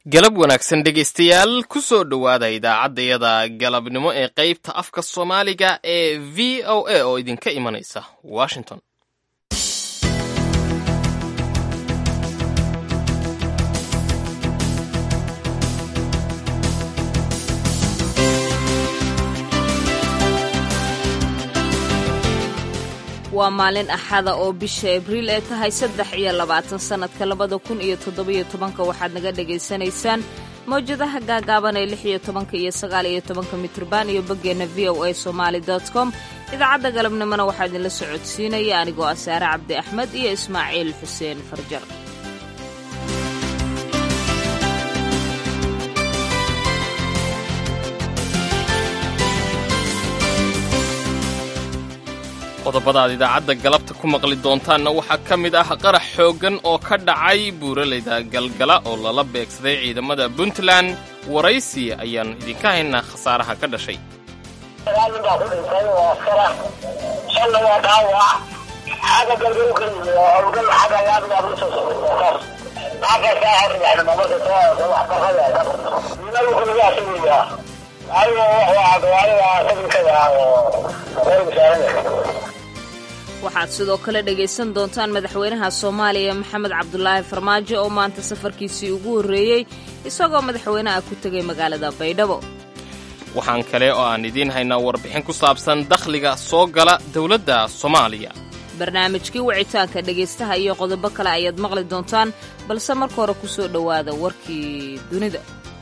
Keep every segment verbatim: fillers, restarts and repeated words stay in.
galab wanaagsan dhegaystayaal ku soo dhowaada idaacaddayada galabnimo ee qaybta afka soomaaliga ee v o a oo idinka imanaysa washington. waa maalin axada oo bisha abriil ee tahay saddex iyo labaatan sannadka labada kun iyo toddobiyo tobanka waxaad naga dhegaysanaysaan mawjadaha gaagaaban ee lix iyo tobanka iyo sagaal iyo tobanka mitrban iyo boggeenna v o a somaali dot com idaacadda galabnimona waxaa idinla socodsiinaya anigoo ah saare cabdi axmed iyo ismaaciil xuseen farjar. qodobada aad idaacadda galabta ku maqli doontaanna waxaa ka mid ah qarax xooggan oo ka dhacay buuraleyda galgala oo lala beegsaday ciidamada puntland. waraysi ayaan idinka haynaa khasaaraha ka dhashay. sagaal nin baa ku dhintay oo askara shanna waa dhaawac xagga galgalu ka yimi oo howlgal xagga laamiga abrisoo socotaas halkaas aa horyaxna mamada soo wax barrada nimagu kulaga asageeyaa ayagoo wax waa gawaarida sabinkada oo qori musaaranaya. waxaad sidoo kale dhegaysan doontaan madaxweynaha soomaaliya maxamed cabdulaahi farmaajo oo maanta safarkiisii ugu horreeyey isagoo madaxweynaha ku tegay magaalada baydhabo. waxaan kale oo aan idiin haynaa warbixin ku saabsan dakhliga soo gala dowladda soomaaliya. barnaamijkii wicitaanka dhegaystaha iyo qodobo kale ayaad maqli doontaan balse marka hore ku soo dhowaada warkii dunida.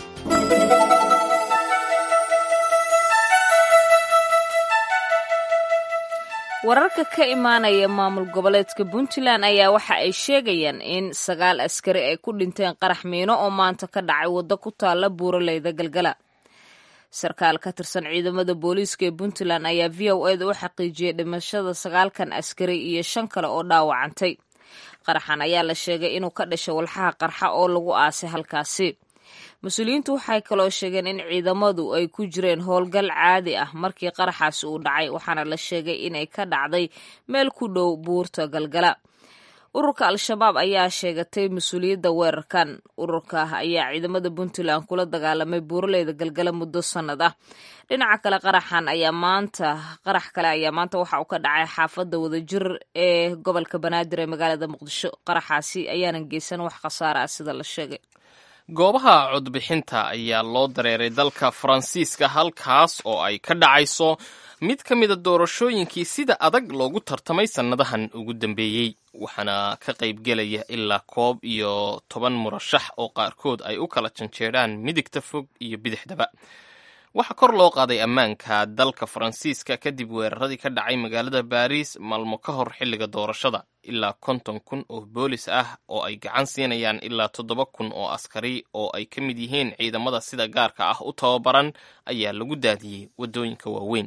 wararka ka imaanaya maamul goboleedka puntland ayaa waxa ay sheegayaan in sagaal askari ay ku dhinteen qarax miino oo maanta ka dhacay waddo ku taalla buuraleyda galgala. sarkaal ka tirsan ciidamada booliiska ee puntland ayaa v o eda u xaqiijiyey dhimashada sagaalkan askari iyo shan kale oo dhaawacantay. qaraxan ayaa la sheegay inuu ka dhashay walxaha qarxa oo lagu aasay halkaasi. mas-uuliyiintu waxay kaloo sheegeen in ciidamadu ay ku jireen howlgal caadi ah markii qaraxaasi uu dhacay waxaana la sheegay inay ka dhacday meel ku dhow buurta galgala. ururka al-shabaab ayaa sheegatay mas-uuliyadda weerarkan. ururka ayaa ciidamada puntland kula dagaalamay buuraleyda galgala muddo sannad ah. dhinaca kale qaraxan ayaa maanta qarax kale ayaa maanta waxa uu ka dhacay xaafadda wadajir ee gobolka banaadir ee magaalada muqdisho. qaraxaasi ayaanan geysan wax khasaara ah sida la sheegay. goobaha codbixinta ayaa loo dareeray dalka faransiiska halkaas oo ay ka dhacayso mid ka mida doorashooyinkii sida adag loogu tartamay sannadahan ugu dambeeyey waxaana ka qaybgelaya ilaa koob iyo toban murashax oo qaarkood ay u kala janjeedhaan midigta fog iyo bidixdaba. waxaa kor loo qaaday ammaanka dalka faransiiska kadib weeraradii ka dhacay magaalada baariis maalmo ka hor xilliga doorashada. ilaa konton kun oo boolis ah oo ay gacan siinayaan ilaa toddoba kun oo askari oo ay ka mid yihiin ciidamada sida gaarka ah u tababaran ayaa lagu daadiyey waddooyinka waaweyn.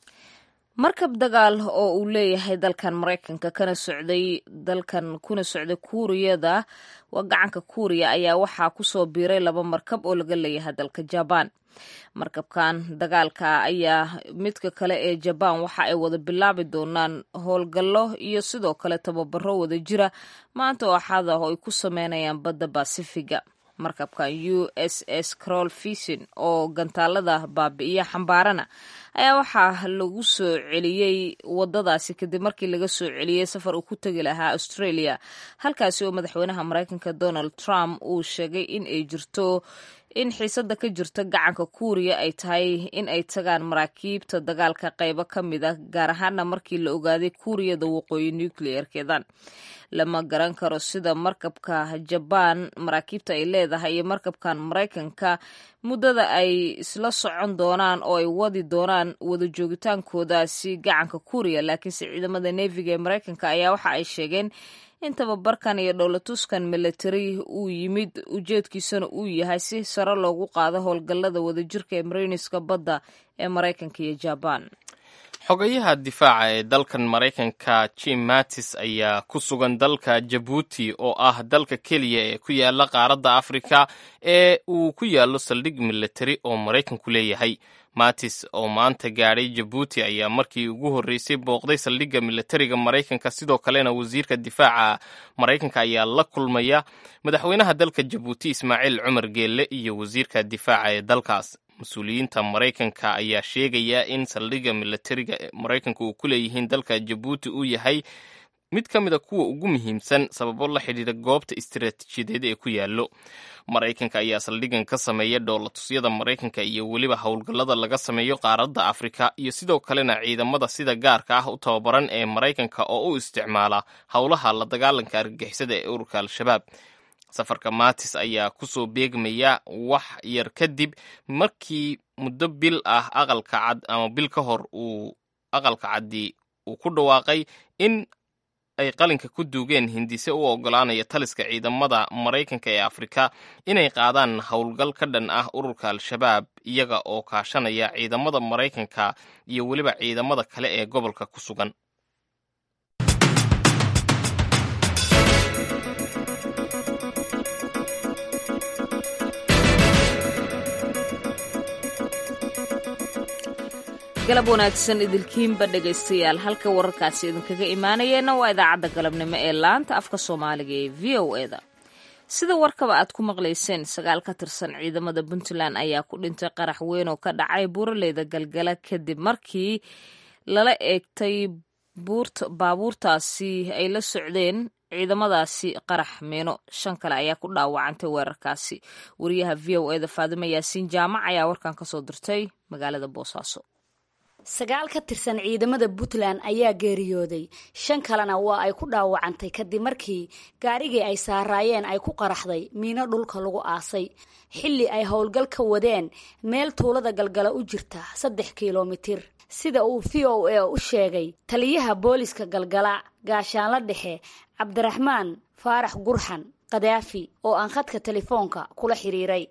markab dagaal oo uu leeyahay dalkan maraykanka kana socday dalkan kuna socday kuuriyada waa gacanka kuuriya ayaa waxaa kusoo biiray laba markab oo laga leeyahay dalka jabaan. markabkan dagaalka ayaa midka kale ee jabaan waxa ay wada bilaabi doonaan howlgallo iyo sidoo kale tababaro wada jira maanta oo axada oo ay ku sameynayaan badda basifiga. markabkan u s s crol fisin oo gantaalada baabi'iya xambaarana ayaa waxaa lagu soo celiyey wadadaasi kadib markii laga soo celiyey safar uu ku tegi lahaa australia halkaasi oo madaxweynaha maraykanka donald trump uu sheegay in ay jirto in xiisadda ka jirta gacanka kuuriya ay tahay in ay tagaan maraakiibta dagaalka qaybo ka mid a gaar ahaana markii la ogaaday kuuriyada waqooyi nucleerkeedan. lama garan karo sida markabka jabaan maraakiibta ay leedahay iyo markabkan maraykanka muddada ay isla socon doonaan oo ay wadi doonaan wada joogitaankoodaasi gacanka kuuriya laakiinse ciidamada neefiga ee maraykanka ayaa waxa ay sheegeen in tababarkan iyo dhowlatuskan militari uu yimid ujeedkiisana uu yahay si sare loogu qaado howlgallada wadajirka ee mariiniska badda ee maraykanka iyo jabaan. xogayaha difaaca ee dalkan maraykanka jim mattis ayaa ku sugan dalka jabuuti oo ah dalka keliya ee ku yaala qaaradda afrika ee uu ku yaallo saldhig militari oo maraykanku leeyahay. mattis oo maanta gaadhay jabuuti ayaa markii ugu horreysay booqday saldhigga militariga maraykanka. sidoo kalena wasiirka difaaca maraykanka ayaa la kulmaya madaxweynaha dalka jabuuti ismaaciil cumar geelle iyo wasiirka difaaca ee dalkaas. mas-uuliyiinta maraykanka ayaa sheegaya in saldhigga militariga maraykanka uu ku leeyihiin dalka jabuuti uu yahay mid ka mid a kuwa ugu muhiimsan sababo la xidhiidha goobta istiraatiijiyadeed ee ku yaallo. maraykanka ayaa saldhiggan ka sameeya dhoolatusyada maraykanka iyo weliba howlgallada laga sameeyo qaaradda afrika iyo sidoo kalena ciidamada sida gaarka ah u tababaran ee maraykanka oo u isticmaala howlaha la dagaalanka argagixisada ee ururka al-shabaab. safarka mattis ayaa kusoo beegmaya wax yar kadib markii muddo bil ah aqalka cad ama bil ka hor uu aqalka caddi uu ku dhawaaqay in ay qalinka ku duugeen hindise u oggolaanaya taliska ciidamada maraykanka ee afrika inay qaadaan howlgal ka dhan ah ururka al-shabaab iyaga oo kaashanaya ciidamada maraykanka iyo weliba ciidamada kale ee gobolka ku sugan. galab wanaagsan idilkiinba dhegaystayaal, halka wararkaasi idinkaga imaanayeenna waa idaacadda galabnimo ee laanta afka soomaaliga ee v o eda. sida warkaba aad ku maqlayseen, sagaal ka tirsan ciidamada puntland ayaa ku dhintay qarax weyn oo ka dhacay buuraleyda galgala kadib markii lala eegtay baabuurtaasi ay la socdeen ciidamadaasi qarax miino. shan kale ayaa ku dhaawacantay weerarkaasi. wariyaha v o eda faadimo yaasiin jaamac ayaa warkan ka soo dirtay magaalada boosaaso. sagaal ka tirsan ciidamada puntland ayaa geeriyooday, shan kalena waa ay ku dhaawacantay kadib markii gaarigii ay saaraayeen ay ku qaraxday miino dhulka lagu aasay xilli ay howlgal ka wadeen meel tuulada galgala u jirta saddex kilomitir, sida uu v o a u sheegay taliyaha booliska galgala gaashaanla dhexe cabdiraxmaan faarax gurxan qadaafi oo aan khadka telefoonka kula xiriiray.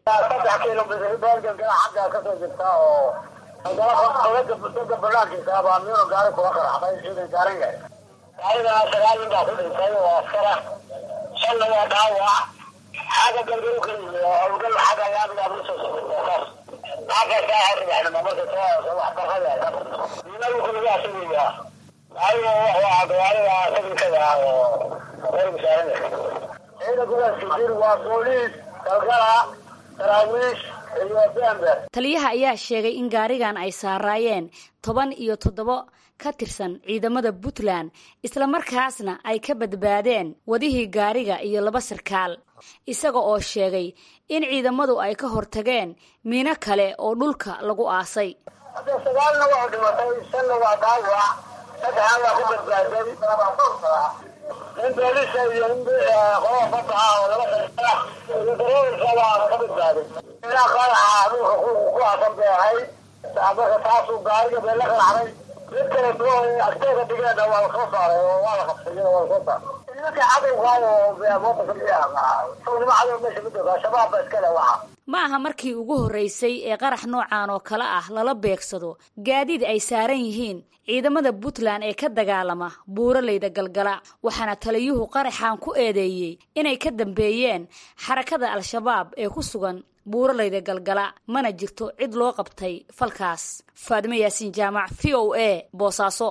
dowladda dowladda banaankiisa abaa miino gaari kula qaraxday ciidan gaaran yahay. gaarigaa sagaal nin baa ku dhintay oo askara, shanna waa dhaawac. xagga galgalu ka yimi oo howlgal xagga laabiga abrisoo saas halkaasaa horribaxnimo marka soo wax barqada miinadu kulaga asagiyaa. gaariga waa gawaarida saginkada ah oo qoriga saaran yahay. ciidankuwaas kajir waa booliis, galgala, daraawiish. taliyaha ayaa sheegay in gaarigan ay saaraayeen toban iyo toddobo ka tirsan ciidamada puntland, islamarkaasna ay ka badbaadeen wadihii gaariga iyo laba sarkaal, isaga oo sheegay in ciidamadu ay ka hortageen miino kale oo dhulka lagu aasay. hadda sagaalna waa dhimatay, shanna waa dhaawac, saddexna waa ku badbaaday. in booliska iyo in qolada badda ah oo laba sarkaal iyo darawalka waa ka badbaaday. ilaa qaraxa dhulka ku aasan bay ahayd, marka taasuu gaariga bee la qaraxday. mid kale duo agteeda dhigeena waa lasoo saaray oo waa la qabsay waa lasoo saaray. nimanka cadowga oo moqasnimo cadow meesha ma jooga, shabaab ba iskale waxa. ma aha markii ugu horreysay ee qarax noocan oo kale ah lala beegsado gaadiid ay saaran yihiin ciidamada puntland ee ka dagaalama buuraleyda galgala, waxaana taliyuhu qaraxan ku eedeeyey inay ka dambeeyeen xarakada al-shabaab ee ku sugan buuraleyda galgala, mana jirto cid loo qabtay falkaas. faadimo yaasiin jaamac, v o a, boosaaso.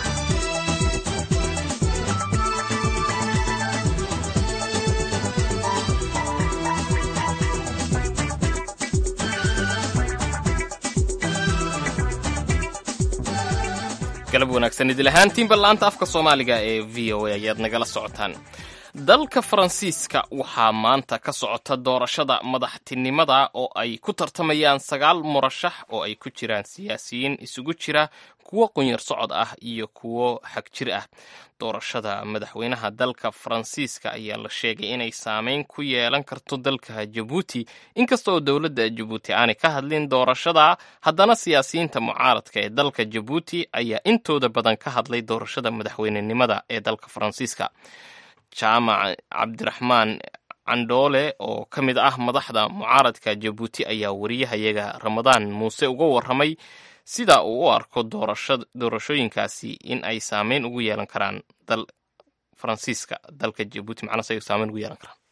galab wanaagsan idil ahaantiinba laanta afka soomaaliga ee v o a ayaad nagala socotaan. dalka faransiiska waxaa maanta ka socota doorashada madaxtinimada oo ay ku tartamayaan sagaal murashax oo ay ku jiraan siyaasiyiin isugu jira kuwo qunyar socod ah iyo kuwo xagjir ah. doorashada madaxweynaha dalka faransiiska ayaa la sheegay inay saameyn ku yeelan karto dalka jabuuti, inkasta oo dowladda jabuuti aanay ka hadlin doorashada. haddana siyaasiyiinta mucaaradka ee dalka jabuuti ayaa intooda badan ka hadlay doorashada madaxweynenimada ee dalka faransiiska. jaamac cabdiraxmaan candhoole oo ka mid ah madaxda mucaaradka jabuuti ayaa wariyahayaga ramadaan muuse uga warramay sida uu u arko doorashooyinkaasi in ay saameyn ugu yeelan karaan dal faransiiska dalka jabuuti macnaha ay saameyn ugu yeelan karaan.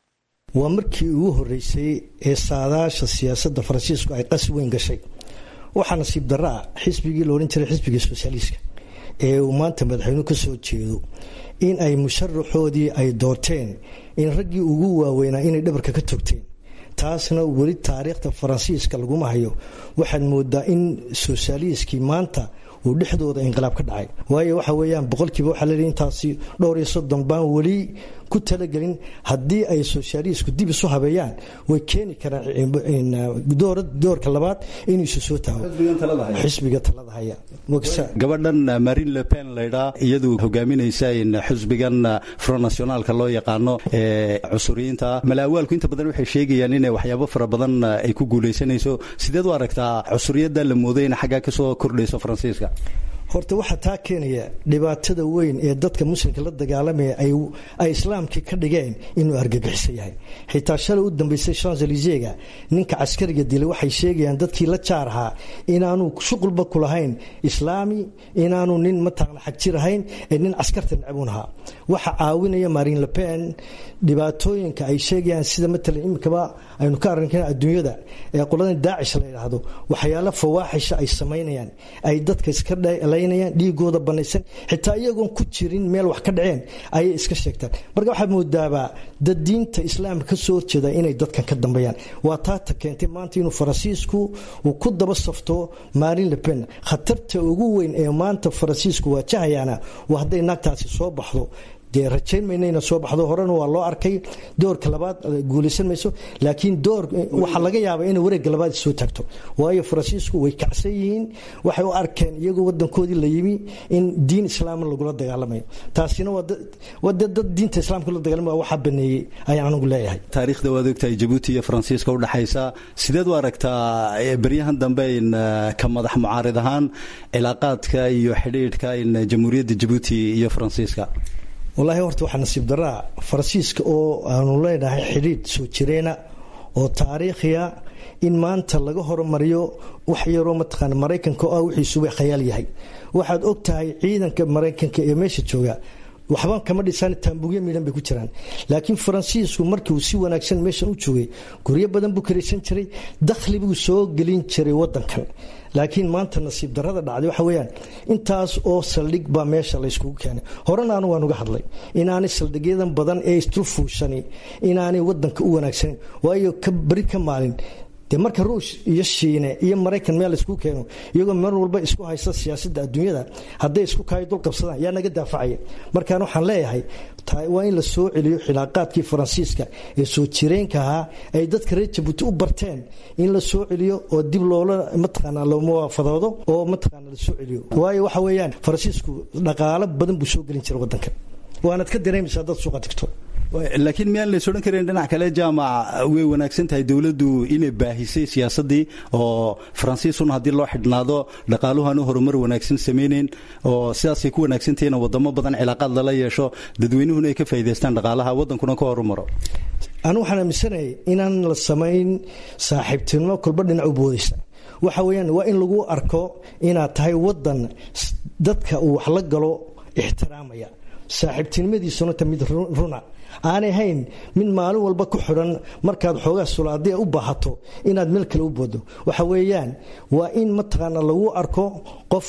waa markii ugu horeysay ee saadaasha siyaasadda faransiisku ay qas weyn gashay. waxaa nasiib darro ah xisbigii la odhan jiray xisbiga sosialiska ee uu maanta madaxweynuhu ka soo jeedo in ay musharaxoodii ay doorteen in raggii ugu waaweynaa inay dhabarka ka togteen. taasna weli taariikhda faransiiska laguma hayo. waxaad moodaa in sosialiskii maanta uu dhexdooda inqilaab ka dhacay. waayo waxa weeyaan boqolkiiba waxaa leeyahay intaasi dhowr iyo soddon baan weli ku talagelin. haddii ay sosialisku dib isu habeeyaan way keeni karaan doorka labaad inuu isu soo taago xisbiga talada haya. gabadhan Marine Le Pen laydhaa iyadu hogaaminaysa in xisbigan Front Nationalka loo yaqaano ee cusuriyiinta malaawaalku inta badan waxay sheegayaan in waxyaabo fara badan ay ku guuleysanayso. sideed u aragtaa cusuriyada la mooday in xagga ka soo kordhayso Faransiiska? horta waxa taa keenaya dhibaatada weyn ee dadka muslimka la dagaalamaya ay ay islaamkii ka dhigeen inuu argagixiso yahay. xitaa shalay u dambeysay Champs-Élysées ninka askariga dilay waxay sheegayaan dadkii la jaarha inaanu shuqulba ku lahayn islaami, inaanu nin mataqan xaq jirahayn, ee nin askarta nacabunaha. waxa caawinaya Marine Le Pen dhibaatooyinka ay sheegayaan sida matalan imkaba aynu ka aragnay adduunyada ee qolada Daesh la yiraahdo waxyaalo fawaaxisha ay sameynayaan ay dadka iska dhiigooda banaysan xitaa iyagoon ku jirin meel wax ka dhaceen ayay iska sheegtaan. marka waxaad moodaaba dad diinta islaamka ka soo horjeeda inay dadkan ka dambeeyaan. waa taata keentay maanta inuu Faransiisku uu ku daba safto Marine Le Pen. khatarta ugu weyn ee maanta Faransiisku waajahayaana waa hadday naagtaasi soo baxdo dee rajayn maynayna soo baxdo. horena waa loo arkay doorka labaad guulaysan mayso, laakiin door waxa laga yaabaa inay wareegga labaad soo tagto. waayo Faransiisku way kacsan yihiin, waxay u arkeen iyagoo wadankoodii la yimi in diin islaam lagula dagaalamayo. taasina waa dad diinta islaamka la dagaalamayo waxa baneeyay ayaan anigu leeyahay. taariikhda waad ogtahay Jabuuti iyo Faransiiska u dhaxaysa. sideed u aragtaa baryahan dambe in ka madax mucaarid ahaan cilaaqaadka iyo xidhiidhka in jamhuuriyadda Jabuuti iyo Faransiiska? wallaahi horta waxaa nasiib daraa Faransiiska oo aanu leenahay xidhiidh soo jireena oo taariikhiya in maanta laga horumariyo wax yaroo mataqaan Mareykanka oo wixiisu way khayaal yahay. waxaad ogtahay ciidanka Mareykanka ee meesha jooga waxba kama dhisan taambugyo miidhan bay ku jiraan. laakiin Faransiisku markii uu si wanaagsan meeshan u joogay guryo badan buu kareysan jiray, dakhli buu soo gelin jiray wadankan. laakiin maanta nasiib darrada dhacday waxa weeyaan intaas oo saldhig baa meesha la isku keenay. horena aanu waan uga hadlay inaanay saldhigyadan badan ee istrufuushani inaanay wadanka u wanaagsanin. waayo ka bari ka maalin de marka Ruush iyo Shiine iyo Mareykan meel isku keeno iyagoo mar walba isku haysta siyaasadda adduunyada hadday isku kaay dul qabsadaan yaa naga daafacaya. markaan waxaan leeyahay waa in la soo celiyo xilaaqaadkii Faransiiska ee soo jireenka ahaa ay dadka reer Jabuuti u barteen in la soo celiyo oo dib loola mataqaana loo muwaafaqado oo mataqaana la soo celiyo. waayo waxa weeyaan Faransiisku dhaqaale badan buu soo gelin jiray wadanka, waanaad ka dareemaysaa dad suuqa tagto. laakiin miyaan la sodhan karin dhinac kale jaamac way wanaagsan tahay dawladdu inay baahisay siyaasadii oo Faransiisuna hadii loo xidhnaado dhaqaaluhana horumar wanaagsan sameeyeen oo sidaasay ku wanaagsan tahay wadamo badan cilaaqad la yeesho dadweynuhuna ay ka faa'iideystaan dhaqaalaha wadankuna ka horumaro. anu waxaan aaminsanahay inaan la sameyn saaxiibtinimo kulba dhinac u boodaysa. waxa weeyaan waa in lagu arko inaad tahay wadan dadka uu wax la galo ixtiraamaya, saaxiibtinimadiisuna tamid runa aanay hayn mid maalin walba ku xiran markaad xoogaa sulaadii u baahato inaad meel kale u boodo. waxa weeyaan waa in mataqaana lagu arko qof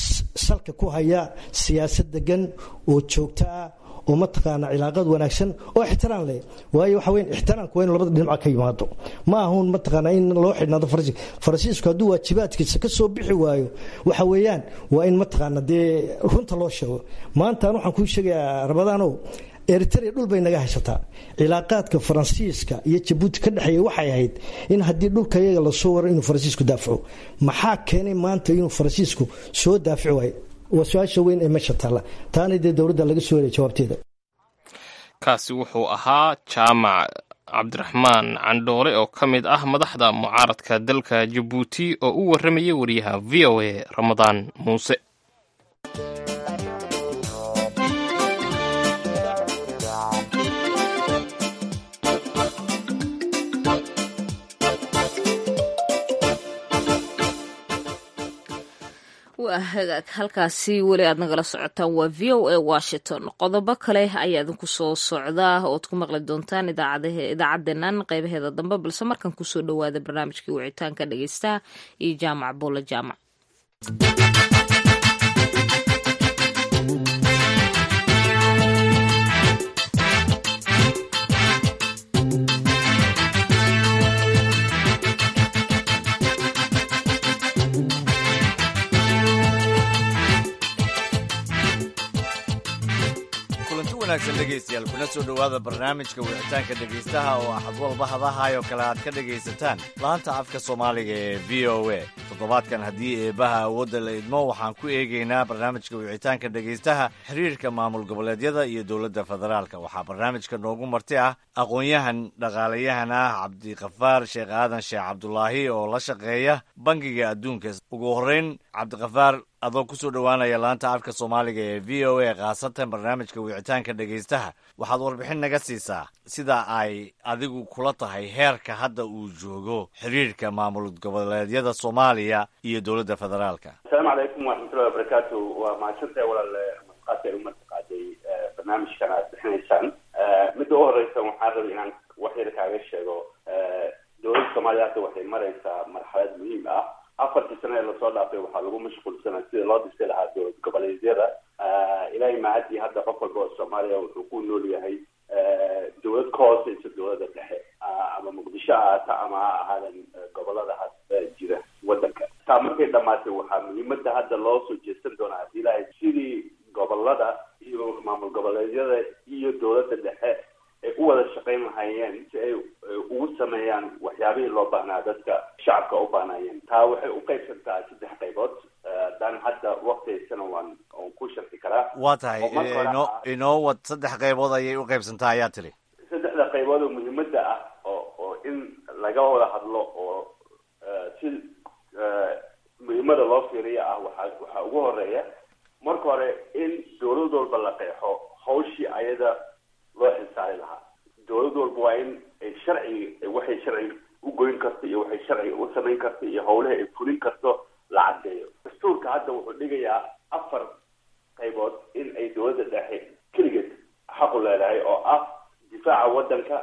salka ku haya siyaasad degan oo joogta ah oo mataqaana cilaaqad wanaagsan oo ixtiraam leh. waayo waxa weyn ixtiraamku waa in labada dhinac ka yimaado, ma ahan mataqaana in loo xidhnaado Faransiiska. Faransiisku hadduu waajibaadkiisa ka soo bixi waayo waxa weeyaan waa in mataqaana dee runta loo sheego. maanta waxaan kuu sheegayaa Rabadaanow Eritrea dhul bay naga haysataa. cilaaqaadka Faransiiska iyo Jabuuti ka dhaxeeyay waxay ahayd in haddii dhulka iyaga la soo waro inuu Faransiisku daafaco. maxaa keenay maanta inuu Faransiisku soo daafaco waayo? waa su'aasha weyn ee meesha taala. taana dee dawladda laga soo helay jawaabteeda. kaasi wuxuu ahaa jaamac cabdiraxmaan candhoole oo ka mid ah madaxda mucaaradka dalka Jabuuti oo u warramayay wariyaha V O A Ramadaan Muuse. waa hagaag halkaasi weli aad nagala socotaan waa v o a washington. qodobo kale ayaa idinku soo socdaa ood ku maqli doontaan idaacaddeennan qaybaheeda dambe, balse markan kusoo dhowaada barnaamijkii wicitaanka dhegeystaha iyo jaamac buulla jaamac. dhegeystayaal kuna soo dhowaada barnaamijka wicitaanka dhegeystaha oo axad walba hadahaayoo kale aad ka dhegaysataan laanta afka soomaaliga ee v o a. toddobaadkan haddii eebaha awoodda la idmo waxaan ku eegaynaa barnaamijka wicitaanka dhegeystaha xiriirka maamul goboleedyada iyo dowladda federaalka. waxaa barnaamijka noogu marti ah aqoon-yahan dhaqaalayahan ah cabdikafaar sheekh aadan sheekh cabdulaahi oo la shaqeeya bangiga adduunka. ugu horreyn cabdikafaar, adoo ku soo dhowaanaya laanta afka soomaaliga ee v o a khaasatan barnaamijka wicitaanka dhegeystaha, waxaad warbixin naga siisaa sida ay adigu kula tahay heerka hadda uu joogo xiriirka maamul goboleedyada soomaaliya iyo dowladda federaalka. asalaamu calaykum waraxmatullahi wabarakaatu. waa mahadsantahay walaal masqaadka u martaqaaday barnaamijkan aad bixinaysaan. midda u horeysa waxaan rabay inaan wax yar kaaga sheego. dowladda soomaaliya hadda waxay maraysaa marxalad muhiim ah. afartii sano ee lasoo dhaafay waxaa lagu mashquulsanaa sida loo dhisay lahaa dowlad goboleedyada. ilaahay mahadii hadda qof walba oo soomaaliya wuxuu ku nool yahay dowlad ka hooseysa dowladda dhexe, ama muqdisho ha ahaata ama ha ahaadan gobolada ha jira wadanka. taa markay dhamaatay waxaa muhiimada hadda loo soo jeesan doonaa hadii ilaahay sidii gobolada iyo maamul goboleedyada iyo dowladda dhexe ay u wada shaqayn lahaayeen si ay ugu sameeyaan waxyaabihii loo baahnaa dadka shacabka u baahnayeen. taa waxay u qaybsantaa saddex qaybood. haddaan hadda waktigaysana waan on ku sharxi karaa. waa tahay inoo inoo wad saddex qaybood ayay u qaybsantaa ayaa tiri. saddexda qaybood oo muhiimada ah oo oo in laga wada hadlo oo si muhiimada loo fiiriya ah waxaa waxaa ugu horeeya marka hore in dowlad walba la qeexo hawshii ayada loo xilsaari lahaa. dowlad walba waa in ay sharci waxay sharci u goyn karto iyo waxay sharci u samayn karto iyo howlaha ay fulin karto la cadeeyo. dastuurka hadda wuxuu dhigayaa afar qaybood in ay dowladda dhexe keligeed xaqu leedahay oo ah difaaca wadanka,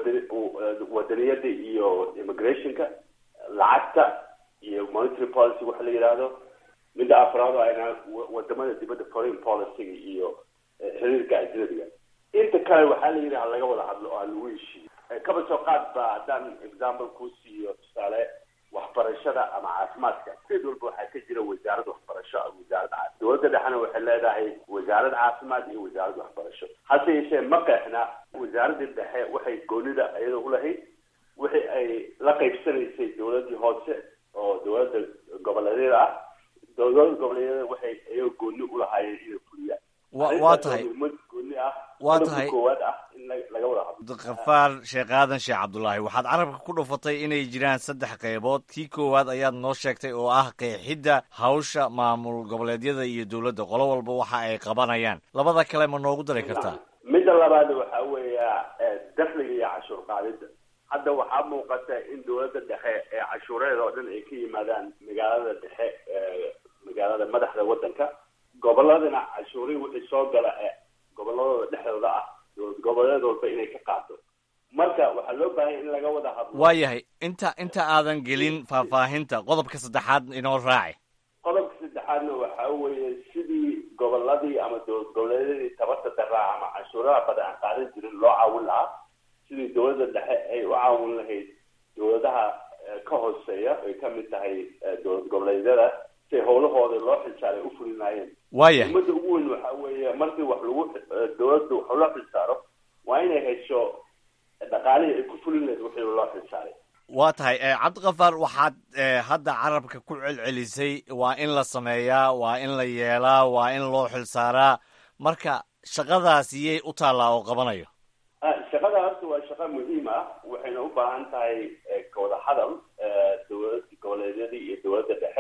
wadaniyada iyo immigrationka, lacagta iyo monetary policy waxa la yidhaahdo. midda afraad oo ayna wadamada dibadda foreign policy iyo xiriirka ajnabiga. inta kale waxaa la yidhi ha laga wada hadlo oo ha lagu heshiiyo. kaba soo qaad ba haddaan example ku siiyo tusaale waxbarashada ama caafimaadka. sid walba waxaa ka jira wasaarad waxbarasho ama wasaarad caafimaad. dowladda dhexena waxay leedahay wasaarad caafimaad iyo wasaarad waxbarasho. hase yeeshee ma qeexna wasaaradda dhexe waxay goonida iyada ulahayd wixii ay la qaybsanaysay dowladii hoose oo dowladda goboleedyada ah. dowladda goboleedyada waxay iyaga gooni ulahaayeen inay fuliyaan. waa tahay gooni ah waa tahay koowaad ah in laga wada hadlo. cabdikafaar sheekh aadan sheekh cabdulaahi, waxaad carabka ku dhufatay inay jiraan saddex qaybood. kii koowaad ayaad noo sheegtay oo ah qeexidda hawsha maamul goboleedyada iyo dowladda qolo walba waxa ay qabanayaan. labada kale ma noogu dari kartaa? midda labaad waxaa weeya dakhliga iyo cashuur qaadida. hadda waxaa muuqata in dowladda dhexe ee cashuureeda oo dhan ay ka yimaadaan magaalada dhexe, magaalada madaxda wadanka. goboladana cashuurihii wixii soo gala ee goboladooda dhexdooda ah dowlad goboleed walba inay ka qaado. marka waxaa loo baahanya in laga wada hadlo. waayahay inta inta aadan gelin faahfaahinta qodobka saddexaad inoo raaci. qodobka saddexaadna waxaa weeye sidii goboladii ama dowlad goboleedyadii tabarta daraa ama cashuuraha badan aan qaadan jirin loo caawin lahaa. sidii dowladda dhexe ay u caawin lahayd dowladaha ka hooseeya ay ka mid tahay dowlad goboleedyada si howlahooda loo xilsaaray u fulin lahaayeen. waayahay ummadda ugu weyn waxaa weeye markii wax lagu dowladda wax loo xilsaaro waa inay hesho dhaqaalihii ay ku fulin lahayd wixii loo xilsaaray. waa tahay cabdikafaar, waxaad hadda carabka ku celcelisay waa in la sameeyaa, waa in la yeelaa, waa in loo xilsaaraa. marka shaqadaas iyay u taallaa oo qabanayo? shaqada horta waa shaqo muhiim ah, waxayna u baahan tahay kawada hadal dowlad goboleedyadii iyo dowladda dhexe.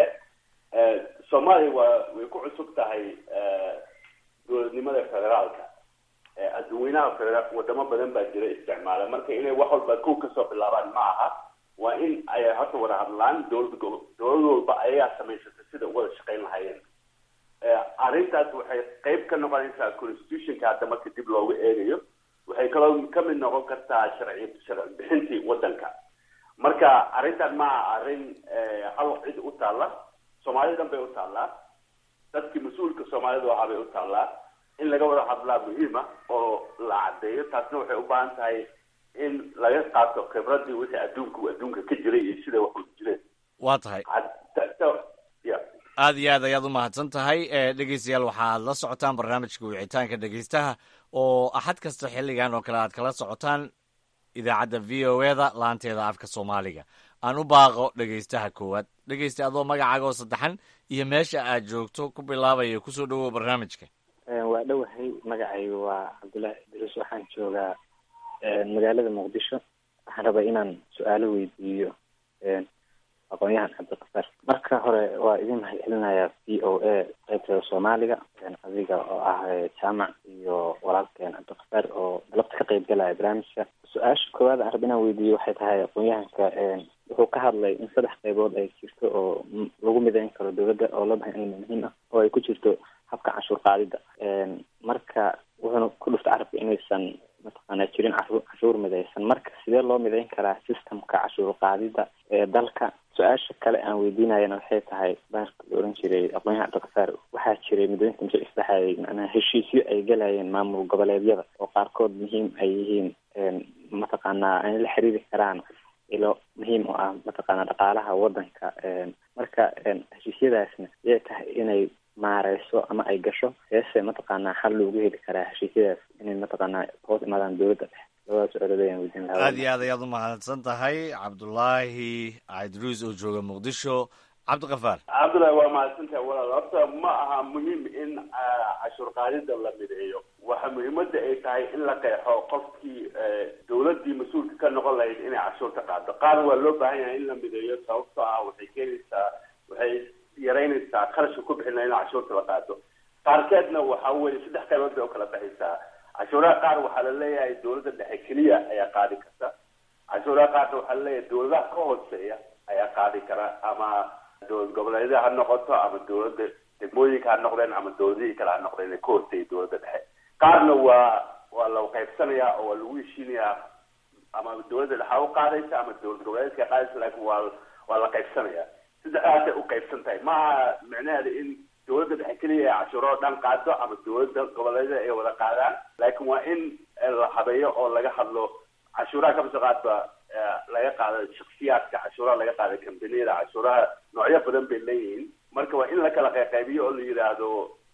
soomaaliya waa way ku cusub tahay dowladnimada federaalka. adduweynaha federaal wadamo badan baa jira isticmaala. marka inay wax walba kow kasoo bilaabaan ma aha. waa in ay horta wada hadlaan dowlad dowlad walba ayagaa samaysata sida u wada shaqayn lahaayeen arrintaas waxay qayb ka noqonaysaa constitutionka hadda marka dib loogu eegayo waxay kaloo ka mid noqon kartaa sharci sharci bixintii waddanka marka arrintan maaha arrin hal cid u taalla soomaalida dhan bay u taallaa dadkii mas-uulka soomaalida ahaa bay u taallaa in laga wada hadlaa muhiima oo la caddeeyo taasna waxay u baahan tahay in laga qaato khibradii wixii adduunku adduunka ka jiray iyo sida wax u jireen waa tahay aad iyo aad ayaad u mahadsan tahay dhegeystayaal waxaad la socotaan barnaamijka wicitaanka dhegeystaha oo axad kasta xilligan oo kale aad kala socotaan idaacadda v o eda laanteeda afka soomaaliga aan u baaqo dhegeystaha koowaad dhegeysta adoo magacaaga oo saddexan iyo meesha aad joogto ku bilaabaya kusoo dhawow barnaamijka waa dhowahay magacaygu waa cabdullaahi idriis waxaan joogaa magaalada muqdisho waxaan rabaa inaan su-aalo weydiiyo aqoon-yahan cabdiqafaar marka hore waa idin mahad celinayaa v o a qaybteeda soomaaliga adiga oo ah jaamac iyo walaalkeen cabdiqafaar oo dalabta ka qayb galaya barnaamijka su-aasha koowaad aan raba inaan weydiiyo waxay tahay aqoon-yahanka wuxuu ka hadlay in saddex qaybood ay jirto oo lagu midayn karo dowladda oo loo bahan in muhiim ah oo ay ku jirto habka canshuur qaadida marka wuxuuna ku dhuftay carabka inaysan mataqaanaa jirin cashuur midaysan marka sidee loo midayn karaa systemka cashuur qaadida ee dalka su-aasha kale aan weydiinayana waxay tahay baarka la oran jiray aqoon-yahan cabdiqafaar waxaa jiray midooyinka mise isdhexaayay macnaha heshiisyo ay galayeen maamul goboleedyada oo qaarkood muhiim ay yihiin mataqaanaa ay la xiriiri karaan ilo muhiim u ah mataqaanaa dhaqaalaha waddanka marka heshiisyadaasna yay tahay inay maareyso ama ay gasho heese mataqaanaa xal loogu heli karaa heshiisyadaas inay mataqaanaa hoos imaadaan dowladda dhexe labadaas socdood ayaan weydiin lahaa aad iyo aad ayaad u mahadsan tahay cabdullaahi idriis oo jooga muqdisho cabdiqafaar cabdullaahi waa mahadsantahay walaal horta ma aha muhiim in cashuur qaadida la mideeyo waxa muhiimada ay tahay in la qeexo qofkii dowladdii mas-uulka ka noqon lahayd inay cashuurta qaado qaar waa loo baahan yahay in la mideeyo sababtoo ah waxay keenaysaa waxay yaraynaysaa qarashka ku bixina in cashuurta la qaado qaarkeedna waxa weye saddex qaybood bay u kala baxaysaa cashuuraha qaar waxaa la leeyahay dowladda dhexe keliya ayaa qaadi karta cashuuraha qaarna waxaa la leeyahay dowladaha ka hooseeya ayaa qaadi kara ama dowlad goboleedyada ha noqoto ama dowladda degmooyinka ha noqdeen ama dowladihii kale ha noqdeen ee ka hooseeya dowladda dhexe qaarna waa waa la qaybsanayaa oo waa lagu heshiinayaa ama dowladda dhexe ha u qaadaysa ama dowlad goboleedka qaadaysa laakiin waa waa la qaybsanayaa sidaasay u qaybsan tahay maaha micnaheeda in dowladda dhexe keliya ay cashuuro oo dhan qaado ama dowladda goboleedyada ay wada qaadaan laakiin waa in la habeeyo oo laga hadlo cashuuraha kabasoo qaadba laga qaado shaksiyaadka cashuuraha laga qaada kambaniyada cashuuraha noocyo badan bay leeyihiin marka waa in la kala qayqaybiyo oo la yidhaahdo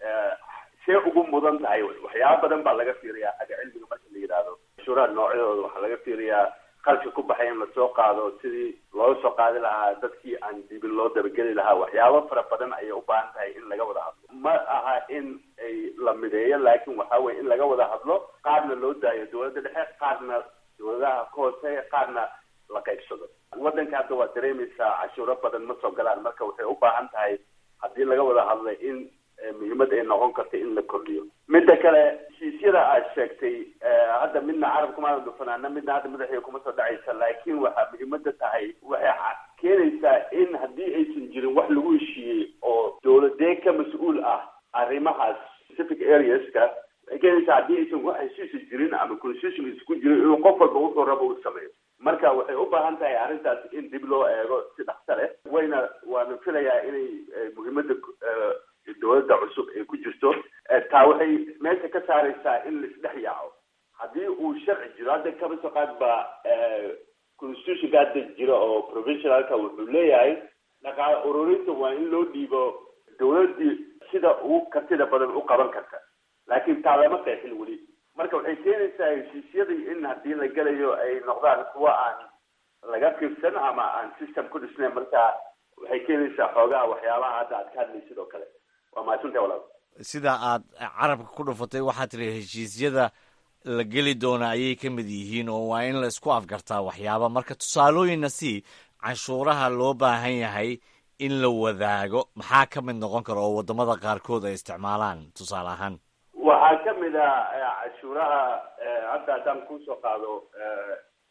see ugu mudan tahay waxyaaba badan baa laga fiiriyaa xagga cilmiga marka la yidhaahdo cashuuraha noocyadooda waxaa laga fiiriyaa qalka ku baxay in lasoo qaado sidii looga soo qaadi lahaa dadkii aan dibin loo dabageli lahaa waxyaabo fara badan ayay u baahan tahay in laga wada hadlo ma aha in ay la mideeyo laakiin waxa weye in laga wada hadlo qaarna loo daayo dowladda dhexe qaarna dowladaha ka hooseeya qaarna la qaybsado waddanka hadda waa dareemaysaa cashuuro badan ma soo galaan marka waxay u baahan tahay haddii laga wada hadlay in muhiimad ay noqon karta in la kordhiyo midda kale heshiisyada aad sheegtay hadda midna carab kuma dhufanaana midna hadda madaxiga kuma soo dhacaysa laakiin waxaa muhiimada tahay waxay keenaysaa in haddii aysan jirin wax lagu heshiiyey oo dowladee ka mas-uul ah arrimahaas specific areaska waxay keenaysaa haddii aysan wax heshiisa jirin ama constitution isku jirin inuu qof walba wuxuu rabo uu sameeyo marka waxay u baahan tahay arrintaas in dib loo eego si dhaqso leh wayna waana filayaa inay muhiimada dowladda cusub ay ku jirto taa waxay meesha ka saaraysaa in laisdhex yaaco haddii uu sharci jiro hadda kaba soo qaad ba constitutionka hadda jira oo provincialka wuxuu leeyahay dhaqaale ururinta waa in loo dhiibo dowladdii sida ugu kartida badan u qaban karta laakiin taa lama qeexin weli marka waxay keenaysaa heshiisyadii in haddii la gelayo ay noqdaan kuwa aan laga fiirsan ama aan system ku dhisnayn marka waxay keenaysaa xoogaha waxyaabaha hadda aad ka hadlaysid oo kale waa mahadsantahay walaal sida aad carabka ku dhufatay waxaa tiri heshiisyada la geli doona ayay ka mid yihiin oo waa in la isku afgartaa waxyaaba marka tusaalooyinna si canshuuraha loo baahan yahay in la wadaago maxaa ka mid noqon kara oo wadamada qaarkood ay isticmaalaan tusaale ahaan waxaa ka mid ah cashuuraha hadda haddaan kusoo qaado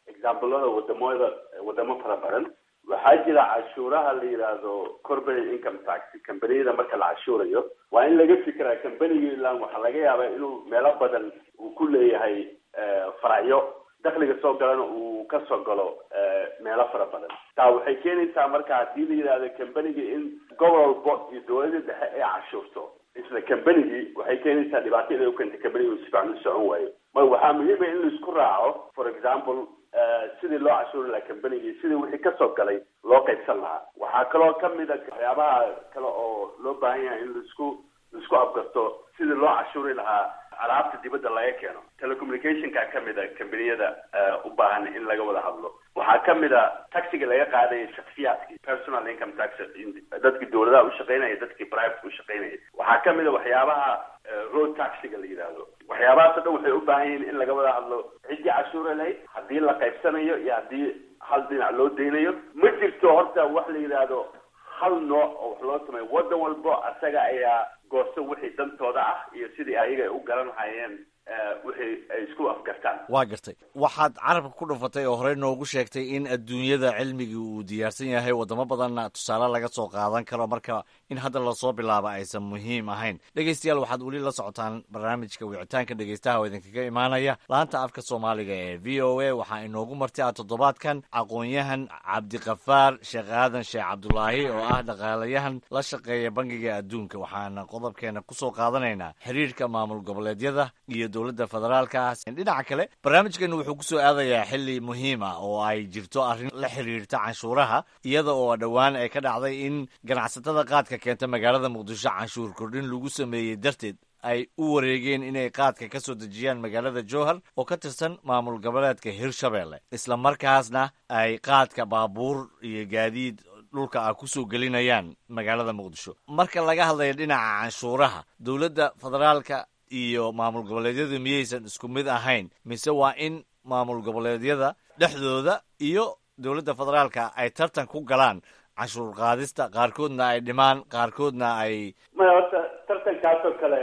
examplada wadamada wadamo fara badan waxaa jira cashuuraha la yidhaahdo corporate income tax. Kambaniyada marka la cashuurayo waa in laga fikiraa kambaniga ilaan waxaa laga yaabaa inuu meelo badan uu ku leeyahay faracyo, dakhliga soo galana uu ka soo galo meelo fara badan. taa waxay keenaysaa marka haddii la yidhaahdo kambaniga in gobol walba iyo dowladda dhexe ay cashuurto isla kambanigii, waxay keenaysaa dhibaato inay u keentay kambaniga si fiican u socon waayo. mar waxaa muhiima in laisku raaco, for example sidii loo cashuuri lahaa kambanigii, sidii wixii kasoo galay loo qaybsan lahaa. waxaa kaloo kamid a waxyaabaha kale oo loo baahan yahay in laisku laisku afgarto sidii loo cashuuri lahaa alaabta dibadda laga keeno. telecommunicationka kamid a kambaniyada u baahan in laga wada hadlo. waxaa kamid a taxiga laga qaadaya shaksiyaadkii, personal income tax, dadkii dowladaha ushaqeynaya, dadkii private ushaqeynaya. waxaa kamid a waxyaabaha road taxiga la yidhaahdo. waxyaabahaas o dhan waxay u baahan yihiin in laga wada hadlo ciddii cashuura lahayd, haddii la qaybsanayo iyo haddii hal dhinac loo deynayo. ma jirto horta wax la yidhaahdo hal nooc oo wax loo sameeyo. waddan walbo asaga ayaa goosto wixii dantooda ah iyo sidii ayaga ay u garan hayeen wixii ay isku afgartaan. waa gartay. waxaad carabka ku dhufatay oo horey noogu sheegtay in adduunyada cilmigii uu diyaarsan yahay, wadamo badanna tusaale laga soo qaadan karo, marka in hadda lasoo bilaabo aysan muhiim ahayn. dhegaystayaal, waxaad weli la socotaan barnaamijka wicitaanka dhegaystaha oo idinkaga imaanaya laanta afka soomaaliga ee v o a. waxaa inoogu marti ah toddobaadkan aqoon-yahan cabdiqafaar sheekh aadan sheekh cabdulaahi oo ah dhaqaalayahan la shaqeeya bangiga adduunka. waxaana qodobkeena kusoo qaadanaynaa xiriirka maamul goboleedyada iyo dowladda federaalka ah. dhinaca kale, barnaamijkeenu wuxuu kusoo aadayaa xili muhiim ah oo ay jirto arrin la xiriirta canshuuraha, iyada oo dhowaan ay ka dhacday in ganacsatada qaadka keenta magaalada muqdisho canshuur kordhin lagu sameeyey darteed ay u wareegeen inay qaadka ka soo dejiyaan magaalada jowhar oo ka tirsan maamul goboleedka hirshabelle, isla markaasna ay qaadka baabuur iyo gaadiid dhulka ah kusoo gelinayaan magaalada muqdisho. marka laga hadlayo dhinaca canshuuraha, dowladda federaalka iyo maamul goboleedyadu miyaysan isku mid ahayn, mise waa in maamul goboleedyada dhexdooda iyo dowladda federaalka ay tartan ku galaan canshuur qaadista, qaarkoodna ay dhimaan, qaarkoodna ay maya horta tartankaasoo kale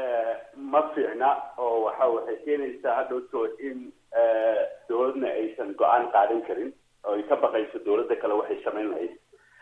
ma fiicna oo waxa waxay keenaysaa hadhowto in dowladna aysan go-aan qaadan karin oo ay ka baqayso dowladda kale waxay samayn lahayd.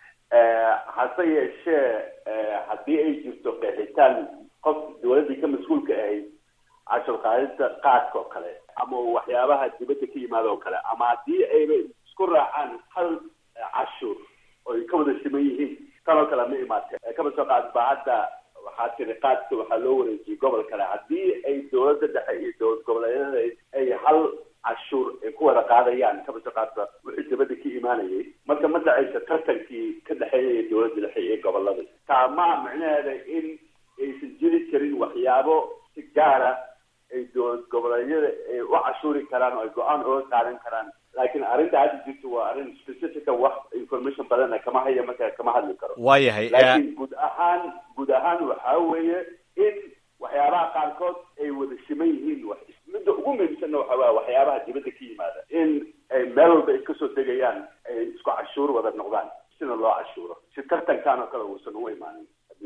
hase yeeshee haddii ay jirto qeexitaan qof dowladdii ka mas-uulka ahayd cashur qaadista qaadka oo kale ama waxyaabaha dibadda ka yimaada oo kale, ama haddii ayba isku raacaan hal cashuur oo ay ka wada siman yihiin, tanoo kale ma imaatee. kama soo qaad ba hadda waxaa tiri qaadka waxaa loo wareejiyey gobol kale. haddii ay dowladda dhexe iyo dowlad goboleedyada ay hal cashuur ay ku wada qaadayaan, kama soo qaadba wixii dibadda ka imaanayay, marka ma dhacaysa tartankii ka dhexeeyaya dowladda dhexe iyo gobolada. taa maa macnaheeda in aysan jiri karin waxyaabo si gaara ay dowlad goboleedyada ay u cashuuri karaan oo ay go-aan oga qaadan karaan. laakiin arrinta hadda jirto waa arrin specifica, wax information badana kama haya, marka kama hadli karo. waayahay. laakiin guud ahaan guud ahaan waxaa weeye in waxyaabaha qaarkood ay wada siman yihiin. midda ugu muhiimsanna waxa waa waxyaabaha dibadda ka yimaada in ay meel walba ay kasoo degayaan ay isku cashuur wada noqdaan, sida loo cashuuro, si tartankaan oo kale uusan u imaanin.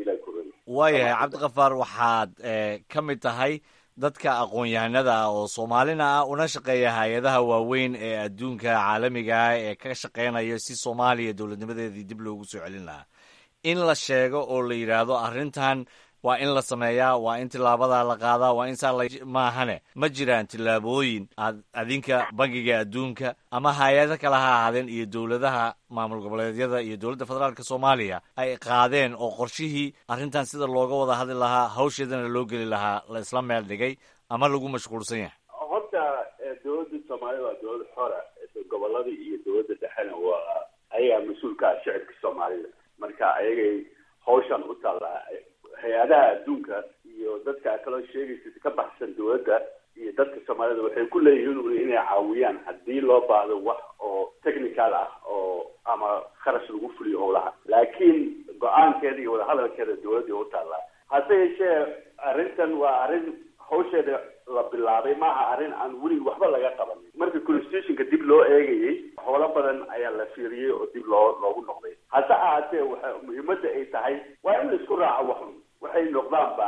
waayahay cabdiqafaar, waxaad ka mid tahay dadka aqoon-yahanada ah oo soomaalina ah una shaqeeya hay-adaha waaweyn ee adduunka caalamiga ah ee ka shaqeynayo si soomaaliya dowladnimadeedii dib loogu soo celin lahaa. in la sheego oo la yidhaahdo arrintan waa in la sameeyaa, waa in tilaabadaa la qaadaa, waa in saa la maahane, ma jiraan tillaabooyin aad adinka bangiga adduunka ama hay-ado kale ha ahaadeen iyo dowladaha maamul goboleedyada iyo dowladda federaalka soomaaliya ay qaadeen oo qorshihii arrintan sida looga wada hadli lahaa, hawsheedana loo geli lahaa, la isla meel dhigay ama lagu mashquulsan yahay? horta dowladda soomaalida waa dowlad xora, gobolada iyo dowladda dhexena waa ayagaa mas-uulka ah shicibka soomaalida, marka ayagay hawshan u taallaa. hay-adaha adduunka iyo dadka kaloo sheegaysa ka baxsan dowladda iyo dadka soomaalida waxay ku leeyihiin inay caawiyaan haddii loo baahdo wax oo technical ah oo ama kharash lagu fuliyo howlaha. laakiin go-aankeeda iyo wadahadalkeeda dowladda u taallaa. hase yeeshee arrintan waa arrin hawsheeda la bilaabay, maaha arrin aan weli waxba laga qabanin. marka constitutionka dib loo eegayay howlo badan ayaa la fiiriyey oo dib loo loogu noqday. hase ahaatee waxa muhiimadda ay tahay waa in la isku raaco wax waxay noqdaanba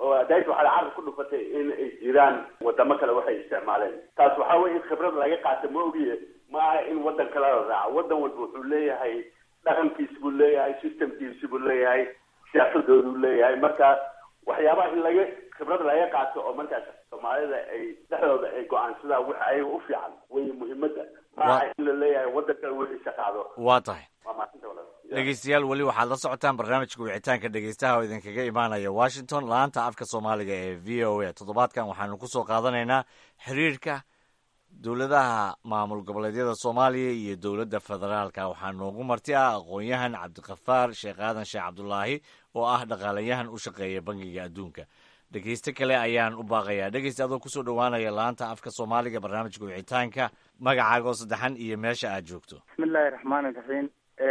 oo dayt waxaa carab ku dhufatay in ay jiraan wadamo kale waxay isticmaaleen taas waxaa weeye in khibrad laga qaata ma ogiye ma aha in waddan kale la raaco waddan walba wuxuu leeyahay dhaqankiisi buu leeyahay systemkiisi buu leeyahay siyaasadoodu leeyahay marka waxyaabaha in laga khibrad laga qaato oo markaas soomaalida ay dhexdooda ay go-aansadaan waxa ayaga u fiican wey muhiimadda ma aha in la leeyahay waddan kale wixiisa qaado waa tahay waa maasinta walaal dhegeystayaal weli waxaad la socotaan barnaamijka wicitaanka dhegeystaha oo idinkaga imaanaya washington laanta afka soomaaliga ee v o a toddobaadkan waxaanu kusoo qaadanaynaa xiriirka dowladaha maamul goboleedyada soomaaliya iyo dowladda federaalka waxaa noogu marti ah aqoon-yahan cabdikafaar sheekh aadan sheekh cabdulaahi oo ah dhaqaalayahan u shaqeeya bangiga adduunka dhegeyste kale ayaan u baaqayaa dhegeysta adoo kusoo dhowaanaya laanta afka soomaaliga barnaamijka wicitaanka magacaagoo saddexan iyo meesha aad joogto bismillahi raxmaani raxiim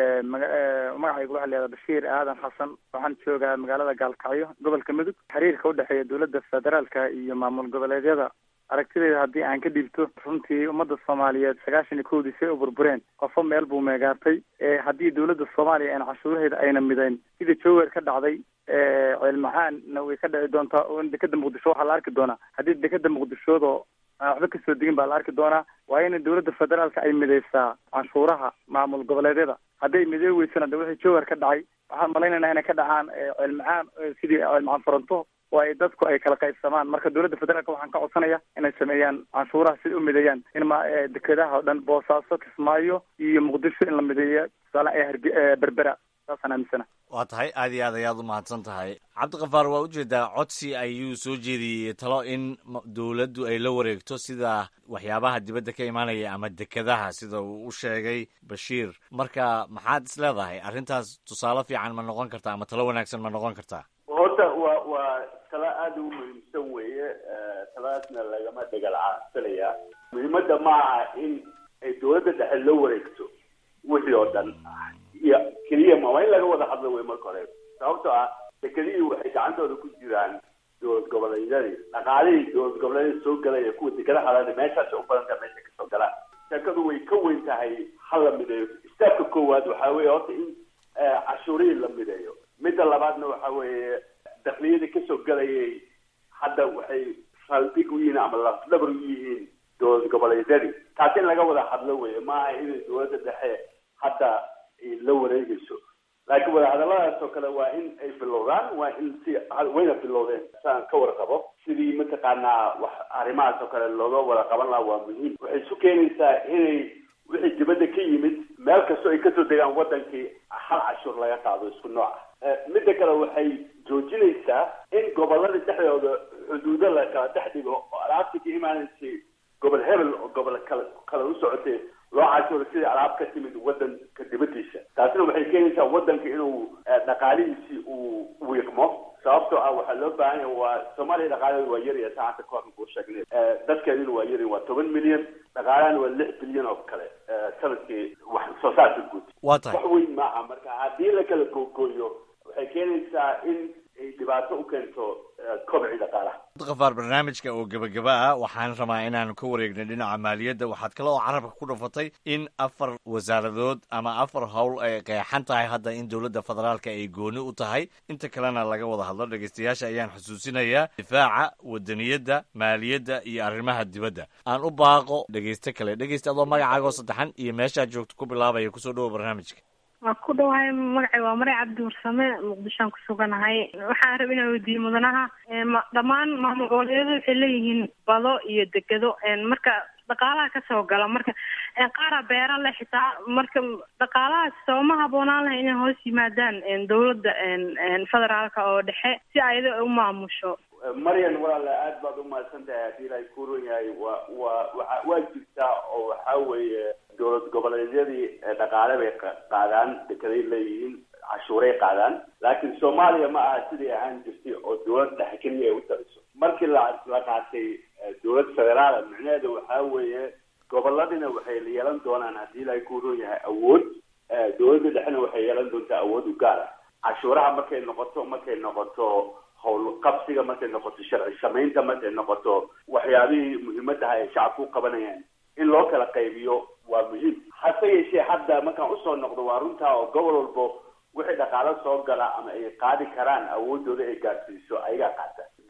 magacaygu waxaa layihahda bashiir aadan xasan waxaan joogaa magaalada gaalkacyo gobolka mudug xiriirka udhexeeya dowladda federaalka iyo maamul goboleedyada aragtideyda haddii aan ka dhiibto runtii ummadda soomaaliyeed sagaashan iyo kowdii say u burbureen qofo meel buu meegaartay haddii dowladda soomaaliya aan cashuuraheeda ayna midayn sida jowhar ka dhacday ceelmacaanna way ka dhici doontaa oo dekeda muqdisho waxaa la arki doonaa haddii dekeda muqdishoodo aan waxba kasoo degin baa la arki doonaa waa in dowladda federaalka ay midaysaa canshuuraha maamul goboleedyada hadday midey weysana de wixii jowhar ka dhacay waxaan malaynaynaa inay ka dhacaan ceelmacaan sidii ceelmacaan furanto oo ay dadku ay kala qaybsamaan marka dowladda federaalka waxaan ka codsanaya inay sameeyaan canshuuraha sida u mideeyaan in ma dekedaha oo dhan boosaaso kismaayo iyo muqdisho in la mideeyo tusaale ay harge berbera saasaan aaminsana waa tahay aad iyo aad ayaad u mahadsan tahay cabdikafaar waa ujeedaa codsi ayuu soo jeediyey talo in dowladdu ay la wareegto sida waxyaabaha dibadda ka imaanaya ama dekedaha sida uu u sheegay bashiir marka maxaad is leedahay arrintaas tusaale fiican ma noqon kartaa ama talo wanaagsan ma noqon kartaa horta waa waa tala aada u muhiimsan weeye taladaasna lagama dhegalcaansanaya muhiimadda ma aha in ay dowladda dhexe la wareegto wixii oo dhan iyo keliya ma waa in laga wada hadlo wey marka hore sababtoo ah dekedihii waxay gacantooda ku jiraan dowlad goboleedyadii dhaqaalihii dowlad goboleedyada soo galaya kuwa dekeda halada meeshaas u badan taha meesha kasoo galaan sheekadu way ka weyn tahay hal la mideeyo istaabka koowaad waxaa weeye horta in cashuurihii la mideeyo midda labaadna waxa weeye dakliyadii kasoo galayay hadda waxay saldhig u yihiin ama lafdhabar u yihiin dowlad goboleedyadii taasi in laga wada hadlo weye maaha inay dowladda dhexe hadda la wareegayso laakiin wadahadalladaas oo kale waa in ay bilowdaan waa in si wayna bilowdeen saan ka warqabo sidii mataqaanaa wax arrimahaas oo kale looga wada qaban lahaa waa muhiim waxay isu keenaysaa inay wixii dibadda ka yimid meel kastoo ay kasoo degaan wadankii hal cashuur laga qaado isku nooc ah midda kale waxay joojinaysaa in gobolada dhexdooda xuduudo la kala dhex dhigo oo alaabtii ka imaanaysay gobol hebel oo gobol kale kale u socotay loo cashuuro sidii alaab ka timid wadanka dibadiisa taasina waxay keenaysaa wadanka inuu dhaqaalihiisii uu wiiqmo sababtoo ah waxaa loo baahan yahay waa soomaaliya dhaqaaladeedu waa yarya saacanta ka horna kuu sheegnay dadkeeduna waa yarya waa toban milyan dhaqaalahana waa lix bilyan oo kale sanadkii wax soo saarka guud waa tahay wax weyn maaha marka haddii la kala googooyo waxay keenaysaa in ay dhibaato u keento kobci dhaqaalaha cabdikafaar barnaamijka oo gebagaba ah waxaan rabaa inaanu ka wareegnay dhinaca maaliyadda waxaad kale oo carabka ku dhafatay in afar wasaaradood ama afar howl ay qeexan tahay hadda in dowladda federaalka ay gooni u tahay inta kalena laga wada hadlo dhegeystayaasha ayaan xusuusinayaa difaaca wadaniyadda maaliyadda iyo arrimaha dibadda aan u baaqo dhegeyste kale dhegeysta adoo magacaagoo saddexan iyo meeshaad joogto ku bilaabaya kusoo dhawo barnaamijka waa ku dhawahay magacay waa maray cabdi warsame muqdishoan ku suganahay waxaan raba inaan weydiiye mudanaha dhammaan maamul goboleedyada waxay leeyihiin bado iyo degedo marka dhaqaalaha kasoo gala marka qaara beera leh xitaa marka dhaqaalahaas sooma haboonaan lahay inay hoos yimaadaan dowladda federaalka oo dhexe si ayada u maamusho maryan walaala aad baad umahadsan tahay haddii ilaahay ku ron yahay waa waa waa waa jirtaa oo waxaa weeye dowlad goboleedyadii dhaqaale bay qaadaan dekeday leeyihiin cashuuray qaadaan laakiin soomaaliya ma aha sidii ahaan jirtay oo dowlad dhexe keliya ay u taliso markii la la qaatay dowlad federaal micnaheedu waxaa weeye goboladina waxay yeelan doonaan haddii ilaahay ku ron yahay awood dowladda dhexena waxay yeelan doontaa awood u gaar ah cashuuraha markay noqoto markay noqoto howl qabsiga markay noqoto sharci samaynta markay noqoto waxyaabihii muhiimadaha ay shacabku u qabanayaan in loo kala qaybiyo waa muhiim hase yeeshee hadda markaan usoo noqdo waa runtaa oo gobol walbo wixii dhaqaalo soo gala ama ay qaadi karaan awoodooda ay gaadsiiso ayagaa qaata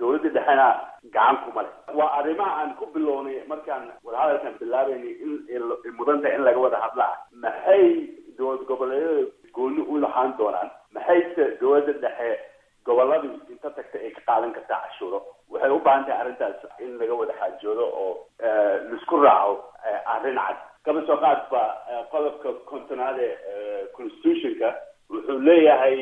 dowladda dhexena gacan kuma leh. waa arrimaha aan ku bilownay markaan wadahadalkan bilaabaynay in mudanta in laga wada hadlaa maxay dowlad goboleedyada gooni u lahaan doonaan, maxayse dowladda dhexe goboladii inta tagta ay ka qaadan kartaa cashuuro. waxay u baahan tahay arrintaas in laga wada xaajoodo oo laisku raaco arrin cad. kaba soo qaad ba qodobka kontonaad ee constitutionka wuxuu leeyahay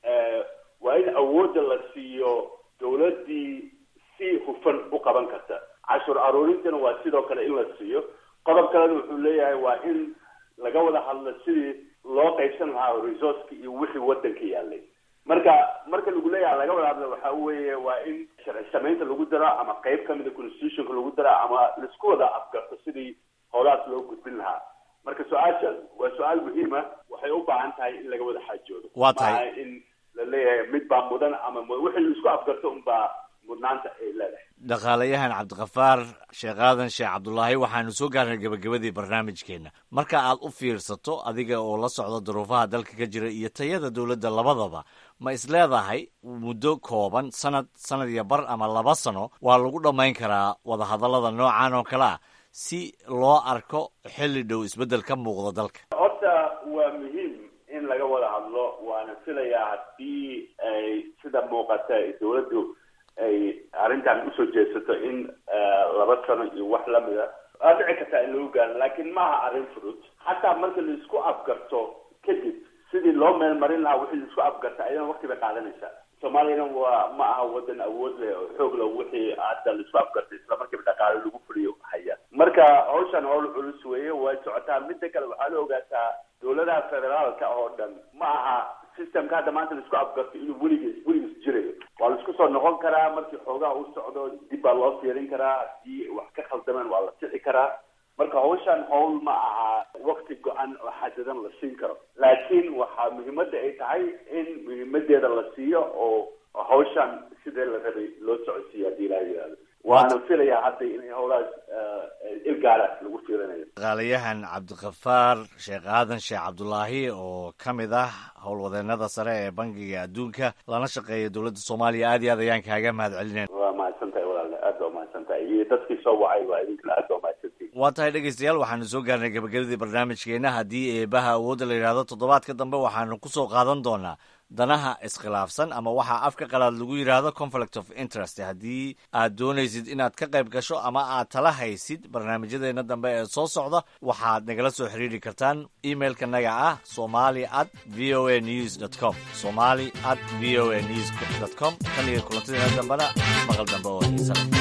waa in awoodda la siiyo dowladdii si hufan u qaban karta. cashuur aruurintana waa sidoo kale in la siiyo. qodob kalena wuxuu leeyahay waa in laga wada hadlo sidii loo qaybsan lahaa resourceka iyo wixii wadanka yaalay. marka marka lagu leeyahay laga wada hadlo waxa weeye waa in sharci samaynta lagu daro ama qayb ka mida constitutionka lagu daro ama laisku wada afgarto sidii howlahaas loo gudbin lahaa. marka su-aashaas waa su-aal muhiima, waxay u baahan tahay in laga wada xaajoodo. waa tahay in la leeyahay mid baa mudan ama wixii la isku afgarto unbaa mudnaanta ay leedahay. dhaqaalayahan cabdiqafaar sheekh aadan sheekh cabdulaahi, waxaanu soo gaarnay gabagabadii barnaamijkeena. marka aad u fiirsato adiga oo la socda duruufaha dalka ka jira iyo tayada dowladda labadaba, ma is leedahay muddo kooban, sanad sanad iyo bar ama laba sano waa lagu dhammayn karaa wadahadallada noocan oo kale ah si loo arko xilli dhow isbeddel ka muuqda dalka? horta waa muhiim in laga wada hadlo. waana filayaa haddii ay sida muuqata dowladdu ay arrintan usoo jeesato in laba sano iyo wax lamida aa dhici kartaa in lagu gaaro, laakiin maaha arrin fudud. xataa marka la isku afgarto kadib sidii loo meel marin lahaa wixii la isku afgarta ayadana waqti bay qaadanaysaa. soomaaliyana waa ma aha wadan awood leh oo xoog leh wixii hadda la isku afgartay isla markiiba dhaqaale lagu fuliyo haya. marka hawshan howl culus weeye, way socotaa. midda kale waxaa la ogaataa dowladaha federaalka oo dhan ma aha systemka hadda maanta la isku afgarto inuu weligiis weligiis jirayo. waa la isku soo noqon karaa markii xoogaha u socdo, dib baa loo fiirin karaa. haddii wax ka khaldamaan waa la sixi karaa. marka hawshan hawl ma aha wakti go-an oo xadadan la siin karo, laakiin waxaa muhiimadda ay tahay in muhiimadeeda la siiyo oo hawshan sidee la rabay loo socodsiiyo haddii ilaa yidhaahdo. waana filayaa hadda in howlahaas ilgaaraas lagu fiirinayo. dhaqaalayahan cabdiqafaar sheekh aadan sheekh cabdulaahi oo ka mid ah howlwadeenada sare ee bangiga adduunka lana shaqeeya dowladda soomaaliya, aad iyo aad ayaan kaaga mahad celinayna. waa mahadsan tahay walaal, aad baa umahadsan tahay. iyo dadkii soo wacay waa idinkana aad baa umahadsantihin. waa tahay dhegeystayaal, waxaanu soo gaarnay gabagabadii barnaamijkeena. haddii eebaha awoodda la yidhaahdo toddobaadka dambe waxaanu kusoo qaadan doonaa danaha iskhilaafsan ama waxaa afka qalaad lagu yidhaahdo conflict of interest. haddii aad doonaysid inaad ka qayb gasho ama aad tala haysid barnaamijyadeena dambe ee soo socda, waxaad nagala soo xiriiri kartaan emailka naga ah somali at v o a news dot com somali at v o a news dot com. tan iyo kulantadeena dambena maqal dambe oo xiisa leh.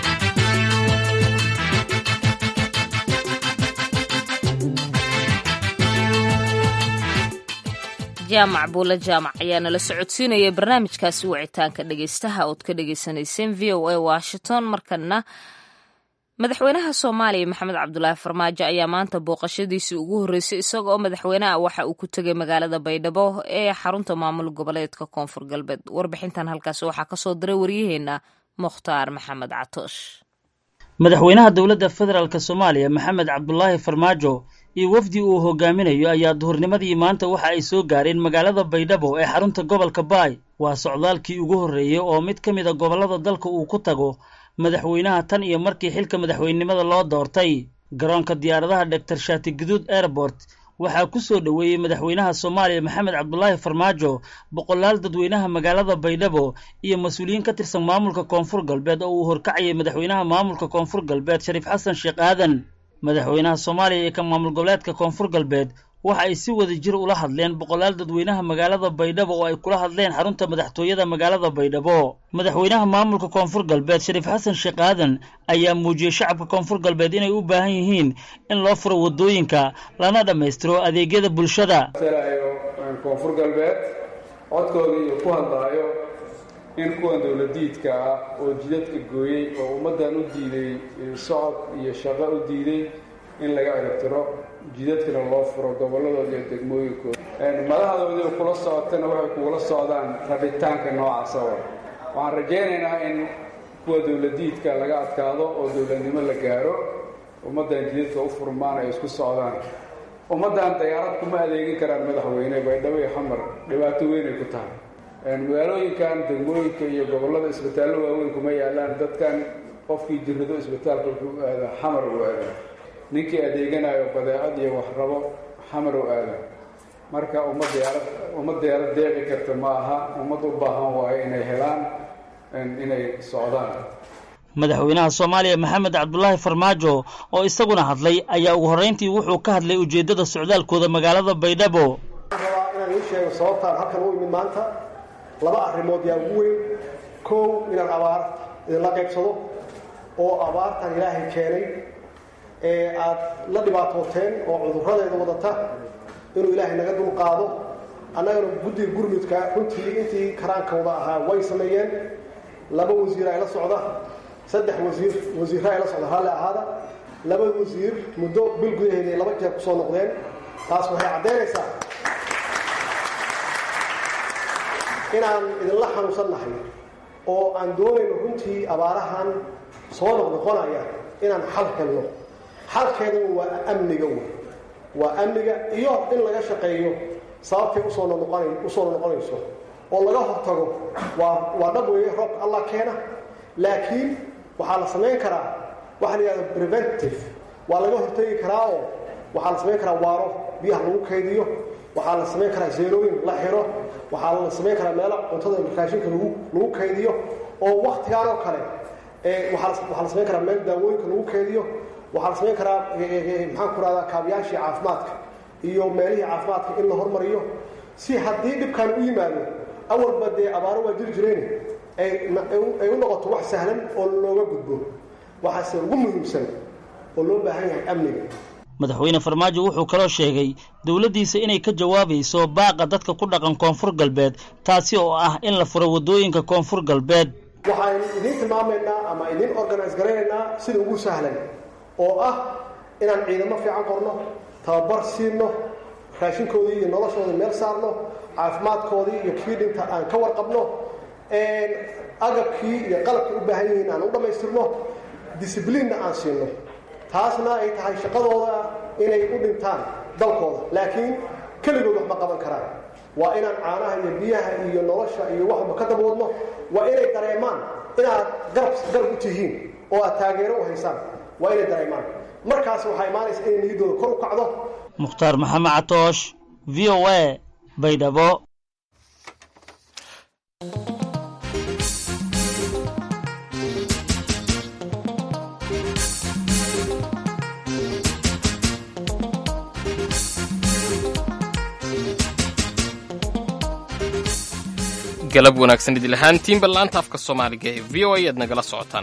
jaamac buula jaamac ayaa nala socodsiinaya barnaamijkaasi wicitaanka dhegeystaha ood ka dhegeysanayseen v o a washington. markana madaxweynaha soomaaliya maxamed cabdulaahi farmaajo ayaa maanta booqashadiisii ugu horreysay isaga oo madaxweynaha waxa uu ku tegay magaalada baydhabo ee xarunta maamul goboleedka koonfur galbeed. warbixintan halkaasi waxaa kasoo diray waryaheena mukhtaar maxamed catoosh. madaxweynaha dowladda federaalk soomaaliya maxamed cabdulaahi farmaajo iyo wafdi uu hogaaminayo ayaa duhurnimadii maanta waxa ay soo gaareen magaalada baydhabo ee xarunta gobolka baay. waa socdaalkii ugu horreeyey oo mid ka mid a gobollada dalka uu ku tago madaxweynaha tan iyo markii xilka madaxweynenimada loo doortay. garoonka diyaaradaha doctor shaati guduud airport waxaa ku soo dhoweeyey madaxweynaha soomaaliya maxamed cabdulaahi farmaajo boqolaal dadweynaha magaalada baydhabo iyo mas-uuliyiin ka tirsan maamulka koonfur galbeed oo uu horkacayay madaxweynaha maamulka koonfur galbeed shariif xasan sheekh aadan. madaxweynaha soomaaliya iyo ka maamul goboleedka koonfur galbeed waxa ay si wada jir ula hadleen boqolaal dadweynaha magaalada baydhabo oo ay kula hadleen xarunta madaxtooyada magaalada baydhabo. madaxweynaha maamulka koonfur galbeed shariif xasan sheekh aadan ayaa muujiyey shacabka koonfur galbeed inay u baahan yihiin in loo furo wadooyinka lana dhammaystiro adeegyada bulshada. koonfur galbeed codkooda iyo ku hadlaayo in kuwan dowladiidka ah oo jidadka gooyey oo ummaddan u diiday socod iyo shaqo u diiday in laga ciribtiro, jidadkana loo furo gobolladooda iyo degmooyinkooda. madaxdoodii kula socotana waxay kugula socdaan rabitaanka noocaasa. waxaan rajaynaynaa in kuwa dowladiidka laga adkaado oo dowladnimo la gaaro, ummaddan jidadka u furmaan ay isku socdaan. ummaddan dayaarad kuma adeegin karaan madaxweyne baydhabo iyo xamar, dhibaato weynay ku tahay. magaalooyinkan degmooyinka iyo gobollada isbitaallo waaweyn kuma yaalaan. dadkan qofkii jirrado isbitaalka wuxuu aada xamar u aada, ninkii adeeganayo badeecad iyo wax rabo xamar u aada. marka ummad diyaarad ummad diyaarad deeqi karta ma aha. ummad u baahan waayo inay helaan inay socdaan. madaxweynaha soomaaliya maxamed cabdulaahi farmaajo oo isaguna hadlay ayaa ugu horreyntii wuxuu ka hadlay ujeeddada socdaalkooda magaalada baydhabo. waxaan rabaa inaan ii sheego sababtaan halkan u imid maanta. laba arrimood yaa ugu weyn. kow, inaan abaar idinla qaybsado oo abaartan ilaahay keenay ee aad la dhibaatooteen oo cudurradeeda wadata inuu ilaahay naga dul qaado. annagana guddiga gurmudka runtii intii karaankooda ahaa way sameeyeen. laba wasiir ay la socda, saddex wasiir wasiirra ay la socda raalli ahaada. laba wasiir muddo bil gudaheeda laba jeer ku soo noqdeen. taas waxay caddaynaysaa inaan idinla xanuunsannahay oo aan doonayno runtii abaarahan soo noqnoqonaya inaan xal helno. xalkeedana waa amniga wey waa amniga iyo in laga shaqeeyo sababtay usoo noqon usoo noqonayso oo laga hortago. waa waa dhab weeye roobka allah keena, laakiin waxaa la samayn karaa waxa la yidhahdo preventive. waa laga hortagi karaa oo waxaa la samayn karaa waaro biyaha lagu kaydiyo, waxaa la samayn karaa zeerooyin la xiro, waxaa la samayn karaa meelo cuntada raashinka lagu lagu kaydiyo oo waktigaan oo kale ee waxaa waxaa la samayn karaa meel daawooyinka lagu kaydiyo, waxaa la samayn karaa maxaan ku rahdaa kaabiyaashii caafimaadka iyo meelihii caafimaadka in la hormariyo si haddii dhibkan u yimaado awalba dee abaaro waa jiri jireen ay u noqoto wax sahlan oo looga gudbo. waxaase ugu muhiimsan oo loo baahan yahay amniga. madaxweyne farmaajo wuxuu kaloo sheegay dowladdiisa inay ka jawaabayso baaqa dadka ku dhaqan koonfur galbeed, taasi oo ah in la furo waddooyinka koonfur galbeed. waxaan idiin tilmaamaynaa ama idiin organise garaynaynaa sida ugu sahlan oo ah inaan ciidamo fiican qorno, tababar siino, raashinkoodii iyo noloshoodii meel saarno, caafimaadkoodii iyo kii dhinta aan ka warqabno, agabkii iyo qalabkii u baahan yihiin aan u dhammaystirno, discibliinna aan siino. taasna ay tahay shaqadooda inay u dhintaan dalkooda, laakiin keligood wax ma qaban karaan. waa inaan caanaha iyo biyaha iyo nolosha iyo waxba ka daboodno. waa inay dareemaan inaad garab garab u tihiin oo aad taageero u haysaan. waa inay dareemaan. markaas waxaa imaanaysa inay niyaddooda kor u kacdo. mukhtaar maxamed catoosh, v o a, baydhabo. galab wanaagsan idil ahaantiin ballaanta afka soomaaliga ee v o a aad nagala socotaan.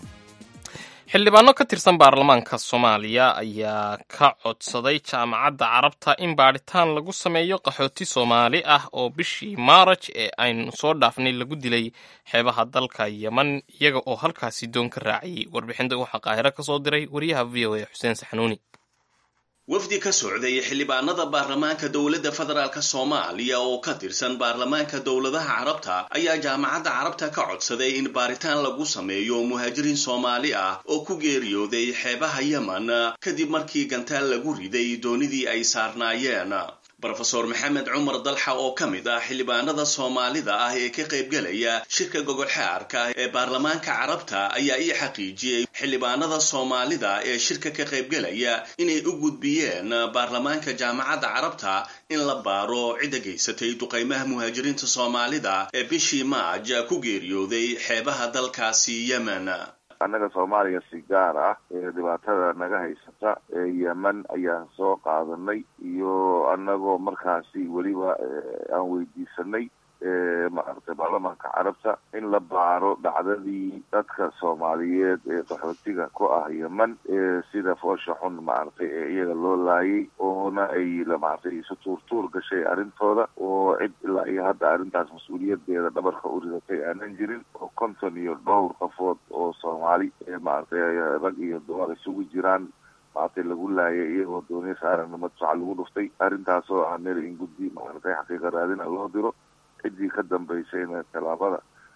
xildhibaano ka tirsan baarlamaanka soomaaliya ayaa ka codsaday jaamacadda carabta in baadhitaan lagu sameeyo qaxooti soomaali ah oo bishii maaraj ee aynu soo dhaafnay lagu dilay xeebaha dalka yeman iyaga oo halkaasi doon ka raaciyey. warbixinta waxaa qaahiro ka soo diray wariyaha v o a xuseen saxnuuni. wafdi ka socday xildhibaanada baarlamaanka dowladda federaalk soomaaliya oo ka tirsan baarlamaanka dowladaha carabta ayaa jaamacadda carabta ka codsaday in baaritaan lagu sameeyo muhaajiriin soomaali ah oo ku geeriyooday xeebaha yeman kadib markii gantaal lagu riday doonidii ay saarnaayeen. brofesor maxamed cumar dalxa oo ka mid ah xildhibaanada soomaalida ah ee ka qaybgelaya shirka gogolxaarka ee baarlamaanka carabta ayaa ii xaqiijiyey xildhibaanada soomaalida ee shirka ka qaybgelaya inay u gudbiyeen baarlamaanka jaamacadda carabta in la baaro cidda geysatay duqaymaha muhaajiriinta soomaalida ee bishii maaj ku geeriyooday xeebaha dalkaasi yemen. annaga soomaaliya si gaar ah ee dhibaatada naga haysata ee yemen ayaan soo qaadanay iyo annagoo markaasi weliba aan weydiisanay maaragtay baarlamaanka carabta in la baaro dhacdadii dadka soomaaliyeed ee qaxootiga ku ah yemen sida foosha xun maaragtay ee iyaga loo laayay oona ay maaragtay isu tuurtuur gashay arrintooda oo cid ilaa iyo hadda arrintaas mas-uuliyadeeda dhabarka u ridatay aanan jirin oo konton iyo dhowr qafood oo soomaali maaragtay rag iyo dumar isugu jiraan maaragtay lagu laayay iyagoo dooniya saaran madfaca lagu dhuftay arrintaasoo ah meel in guddi maaragtay xaqiiqa raadina loo diro ciddii ka dambaysayna tallaabada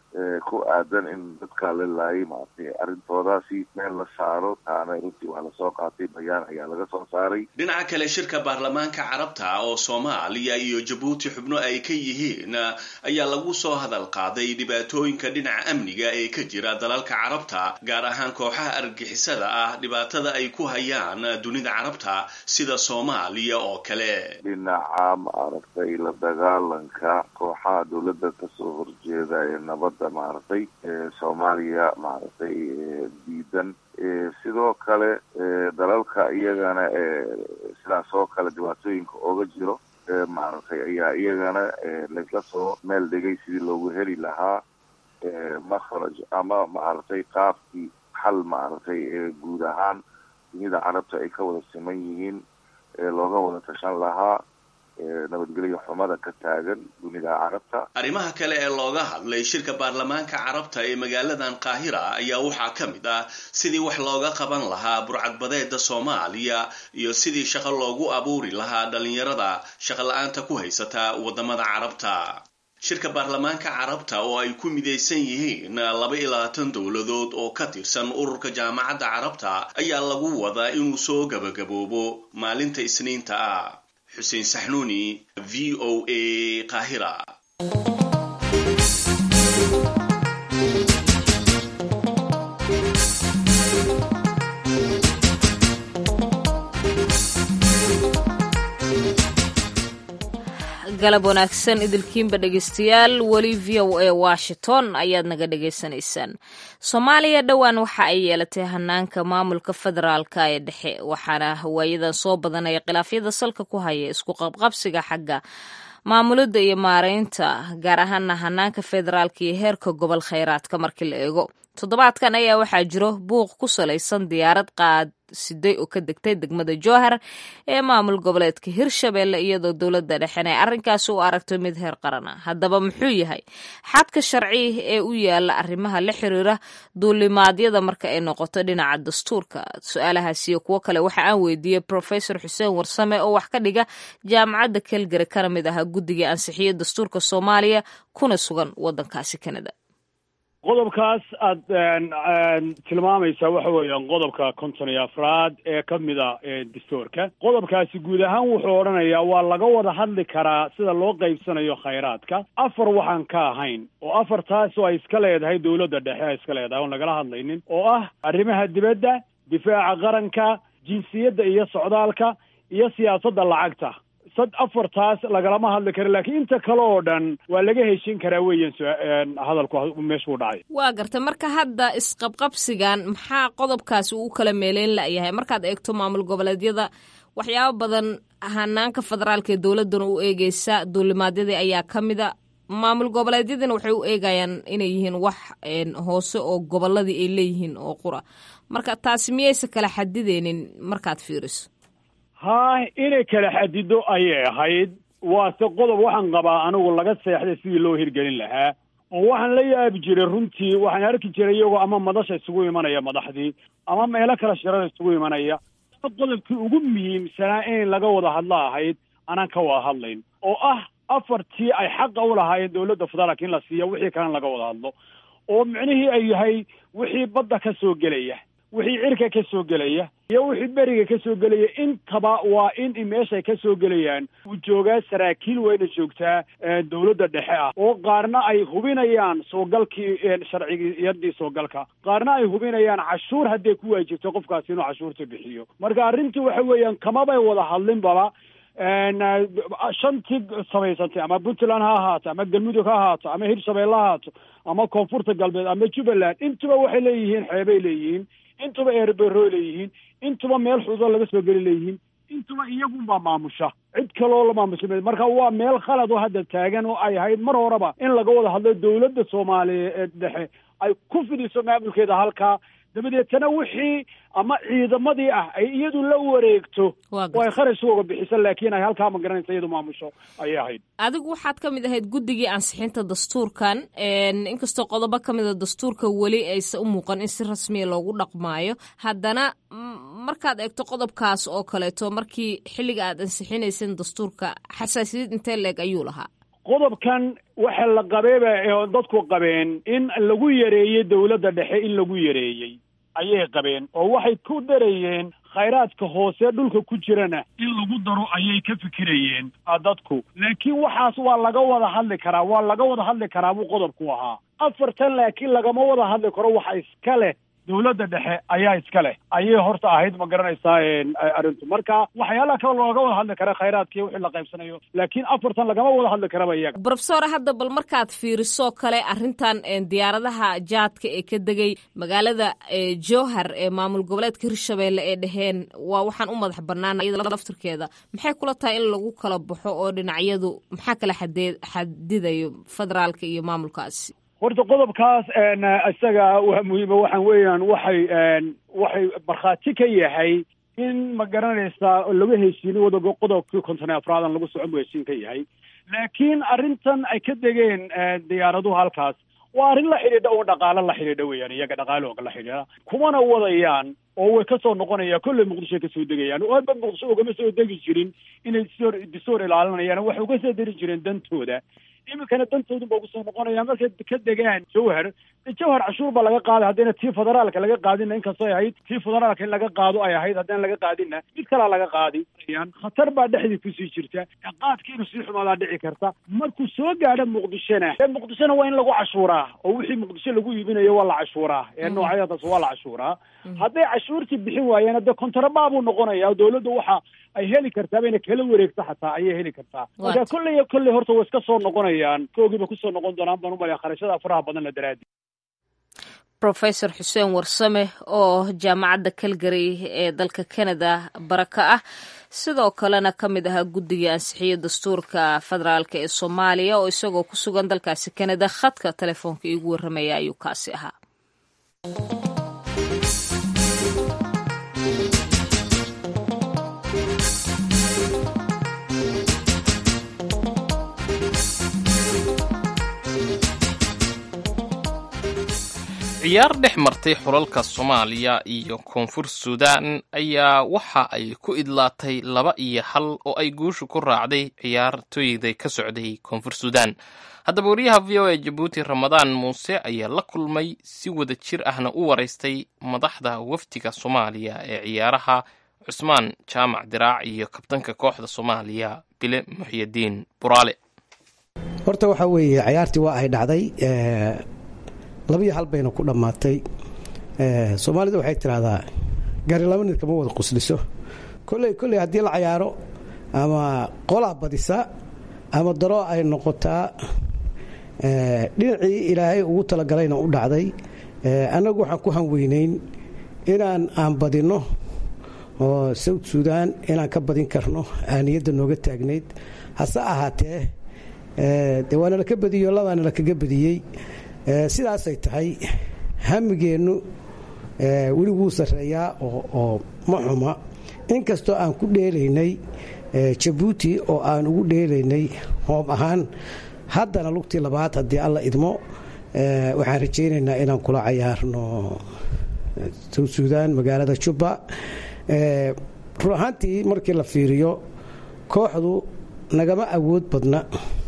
ku aadan in dadka la laayay maaragtay arrintoodaasi meel la saaro taana runtii waa lasoo qaatay bayaan ayaa laga soo saaray. dhinaca kale shirka baarlamaanka carabta oo Soomaaliya iyo Jabuuti xubno ay ka yihiin ayaa lagu soo hadal qaaday dhibaatooyinka dhinaca amniga ee ka jira dalalka carabta gaar ahaan kooxaha argixisada ah dhibaatada ay ku hayaan dunida carabta sida Soomaaliya oo kale. dhinaca maaragtay la dagaalanka kooxaha dowladda ka soo horjeeda ee nabadda maaragtay Soomaaliya maaragtay diidan sidoo kale dalalka iyagana sidaas oo kale dhibaatooyinka ooga jiro maaragtay ayaa iyagana laga soo meel dhigay sidii loogu heli lahaa makhraj ama maaragtay qaabkii xal maaragtay guud ahaan dunida carabta ay ka wada siman yihiin looga wada tashan lahaa nabadgelyo xumada ka taagan dunida carabta. arrimaha kale ee looga hadlay shirka baarlamaanka carabta ee magaaladan Qaahira ayaa waxaa ka mid ah sidii wax looga qaban lahaa burcadbadeeda Soomaaliya iyo sidii shaqo loogu abuuri lahaa dhalinyarada shaqo la'aanta ku haysata wadamada carabta. shirka baarlamaanka carabta oo ay ku midaysan yihiin laba iyo labaatan dowladood oo ka tirsan ururka jaamacadda carabta ayaa lagu wadaa inuu soo gabagaboobo maalinta Isniinta ah. Xuseen Saxnuuni, V O A, Qaahira. galab wanaagsan idilkiinba dhegeystayaal weli V O A Washington ayaad naga dhegaysanaysaan. Soomaaliya dhowaan waxa ay yeelatay hanaanka maamulka federaalka ee dhexe waxaana hawaayadan soo badanaya khilaafyada salka ku haya isku qabqabsiga xagga maamulada iyo maareynta gaar ahaan hanaanka federaalka iyo heerka gobol kheyraadka markii la eego. toddobaadkan ayaa waxaa jiro buuq ku salaysan diyaarad qaad siday oo ka degtay degmada Jowhar ee maamul goboleedka Hirshabelle iyadoo dowladda dhexe ay arrinkaas u aragto mid heer qaran ah. haddaba muxuu yahay xadka sharci ee u yaala arrimaha la xiriira duulimaadyada marka ay noqoto dhinaca dastuurka? su'aalahaas iyo kuwo kale waxa aan weydiiyey Professor Xuseen Warsame oo wax ka dhiga jaamacadda Calgary kana mid ah guddiga ansixiyay dastuurka Soomaaliya kuna sugan wadankaasi Canada. qodobkaas aad tilmaamaysaa waxa weeyaan qodobka konton iyo afraad ee ka mid a dastuurka. qodobkaasi guud ahaan wuxuu odhanayaa waa laga wada hadli karaa sida loo qaybsanayo khayraadka afar waxaan ka ahayn oo afartaas oo ay iska leedahay dowladda dhexe ay iska leedahay oon lagala hadlaynin oo ah arrimaha dibadda, difaaca qaranka, jinsiyadda iyo socdaalka iyo siyaasadda lacagta. sad afartaas lagalama hadli karo laakiin inta kale oo dhan waa laga heshin karaa weeyaan hadalku meeshuu dhacay. waa gartay marka hadda isqabqabsigan maxaa qodobkaasi uu kala meeleyn la'yahay markaad eegto maamul goboleedyada waxyaabo badan hanaanka federaalka ee dowladdan u eegeysa duulimaadyadii ayaa ka mid a maamul goboleedyadina waxay u eegayaan inay yihiin wax hoose oo goboladii ay leeyihiin oo qura marka taasi miyaysa kala xadideynin markaad fiiriso? haa inay kala xadido ayay ahayd waase qodob waxaan qabaa anigu laga seexday sidii loo hirgelin lahaa oo waxaan la yaabi jiray runtii waxaan arki jiray iyagoo ama madasha isugu imanaya madaxdii ama meelo kala shirada isugu imanaya qodobkii ugu muhiimsanaa in laga wada hadlo ahayd anaan ka wada hadlayn oo ah afartii ay xaqa u lahaayeen dowladda federaalka in la siiya wixii kalena laga wada hadlo oo micnihii ay yahay wixii badda ka soo gelaya wixii cirka ka soo gelaya iyo wixii beriga ka soo gelaya intaba waa in meeshay ka soo gelayaan uu joogaa saraakiil weyna joogtaa dowladda dhexe ah oo qaarna ay hubinayaan soogalkii sharciyadii soogalka qaarna ay hubinayaan cashuur hadday ku waajibto qofkaasi inuu cashuurta bixiyo. marka arrintii waxa weeyaan kamabay wada hadlinbaba shantii samaysantay ama Puntland ha ahaato ama Galmudug ha ahaato ama Hirshabelle ha ahaato ama Koonfurta Galbeed ama Jubbaland intuba waxay leeyihiin xeebay leeyihiin intuba eerbeero leeyihiin intuba meel xuduud laga soo geli leeyihiin intuba iyagunbaa maamusha cid kaloo la maamushay. marka waa meel khalad oo hadda taagan oo ay ahayd mar horeba in laga wada hadlo dowladda Soomaaliya ee dhexe ay ku fidiso maamulkeeda halkaa dabadeetana wixii ama ciidamadii ah ay iyadu la wareegto oo ay kharash uga bixiso laakiin ay halkaa ma garanaysa iyadu maamusho ayay ahayd. adigu waxaad ka mid ahayd guddigii ansixinta dastuurkan inkastoo qodobo ka mid a dastuurka weli aysan u muuqan in si rasmiya loogu dhaqmaayo haddana markaad eegto qodobkaas oo kaleeto markii xilliga aad ansixinayseen dastuurka xasaasiyad intee leeg ayuu lahaa? qodobkan waxa la qabeeba ee dadku qabeen in lagu yareeyey dawladda dhexe in lagu yareeyey ayay qabeen oo waxay ku darayeen khayraadka hoose dhulka ku jirana in lagu daro ayay ka fikirayeen dadku laakiin waxaas waa laga wada hadli karaa waa laga wada hadli karaa buu qodobku ahaa afartan laakiin lagama wada hadli karo waxa iska leh dawladda dhexe ayaa iska leh ayay horta ahayd ma garanaysaa arrintu marka waxyaalaha kale looga wada hadli kara khayraadkii wixii la qaybsanayo laakiin afartan lagama wada hadli karaba iyaga professor hadda bal markaad fiiriso kale arrintan diyaaradaha jaadka ee ka degay magaalada jowhar ee maamul goboleedka hirshabeelle ee dheheen waa waxaan u madax bannaan iyada laftirkeeda maxay kula tahay in lagu kala baxo oo dhinacyadu maxaa kala xadee xadidayo federaalka iyo maamulkaasi horta qodobkaas isaga waa muhiima waxaan weeyaan waxay waxay markhaati ka yahay in ma garanaysaa laga heshiinin wadago qodobkii konton afraadan lagu socon buu heshiin ka yahay laakiin arrintan ay ka degeen diyaaraduhu halkaas waa arrin la xidhiidha oo dhaqaalo la xidhiidha weeyaan iyaga dhaqaalooga la xidhiidha kumana wadayaan oo way kasoo noqonayaan kolley muqdishoy kasoo degayaan oo hadba muqdisho ugama soo degi jirin inay disoor disoor ilaalinayaan waxay uga soo deri jireen dantooda iminkana dantoodu ba ugu soo noqonaya markay ka degaan jowhar jowhar cashuur baa laga qaaday haddayna tii federaalka laga qaadina inkastoo ay ahayd tii federaalka in laga qaado ay ahayd haddana laga qaadina mid kalaa laga qaadi khatar baa dhexdii kusii jirta qaadkiinu sii xumaadaa dhici karta markuu soo gaadho muqdishona muqdishona waa in lagu cashuuraa oo wixii muqdisho lagu iibinayo waa la cashuuraa ee noocyadaas waa la cashuuraa hadday cashuurtii bixin waayeen hadde kontarabaa buu noqonaya dawladdu waxa ay heli kartaa bayna kala wareegta xataa ayay heli kartaa marka kolley iyo kolley horta way iska soo noqonayaan koogiiba kusoo noqon doonaan baan u malaya kharashada faraha badanna daraadi professor xuseen warsame oo jaamacadda calgary ee dalka canada baraka ah sidoo kalena ka mid ahaa guddiga ansixiya dastuurka federaalk ee soomaaliya oo isagoo ku sugan dalkaasi canada khadka telefoonka iigu warramaya ayuu kaasi ahaa ciyaar dhex martay xulalka soomaaliya iyo koonfur suudaan ayaa waxa ay ku idlaatay laba iyo hal oo ay guushu ku raacday ciyaartooyday ka socday koonfur suudaan haddaba wariyaha v o a jabuuti ramadaan muuse ayaa la kulmay si wada jir ahna u waraystay madaxda wafdiga soomaaliya ee ciyaaraha cusmaan jaamac diraac iyo kabtanka kooxda soomaaliya bile muxyidiin buraale horta waxaa weeye ciyaartii waa ay dhacday labiyo hal bayna ku dhammaatay soomaalida waxay tidhaahdaa gari laba nid kama wada qusliso kolley kolley haddii la cayaaro ama qolaa badisa ama daroo ay noqotaa dhinacii ilaahay ugu talagalayna u dhacday annagu waxaan ku hanweynayn inaan aan badinno oo south suudaan inaan ka badin karno aaniyadda nooga taagnayd hase ahaatee dee waana laka badiyo labaana lakaga badiyey sidaasay tahay hamigeennu weli wuu sarreeyaa oo ma xuma inkastoo aan ku dheelaynay jabuuti oo aan ugu dheelaynay hoob ahaan haddana lugtii labaad haddii alla idmo waxaan rajaynaynaa inaan kula cayaarno south suudaan magaalada jubba run ahaantii markii la fiiriyo kooxdu nagama awood badna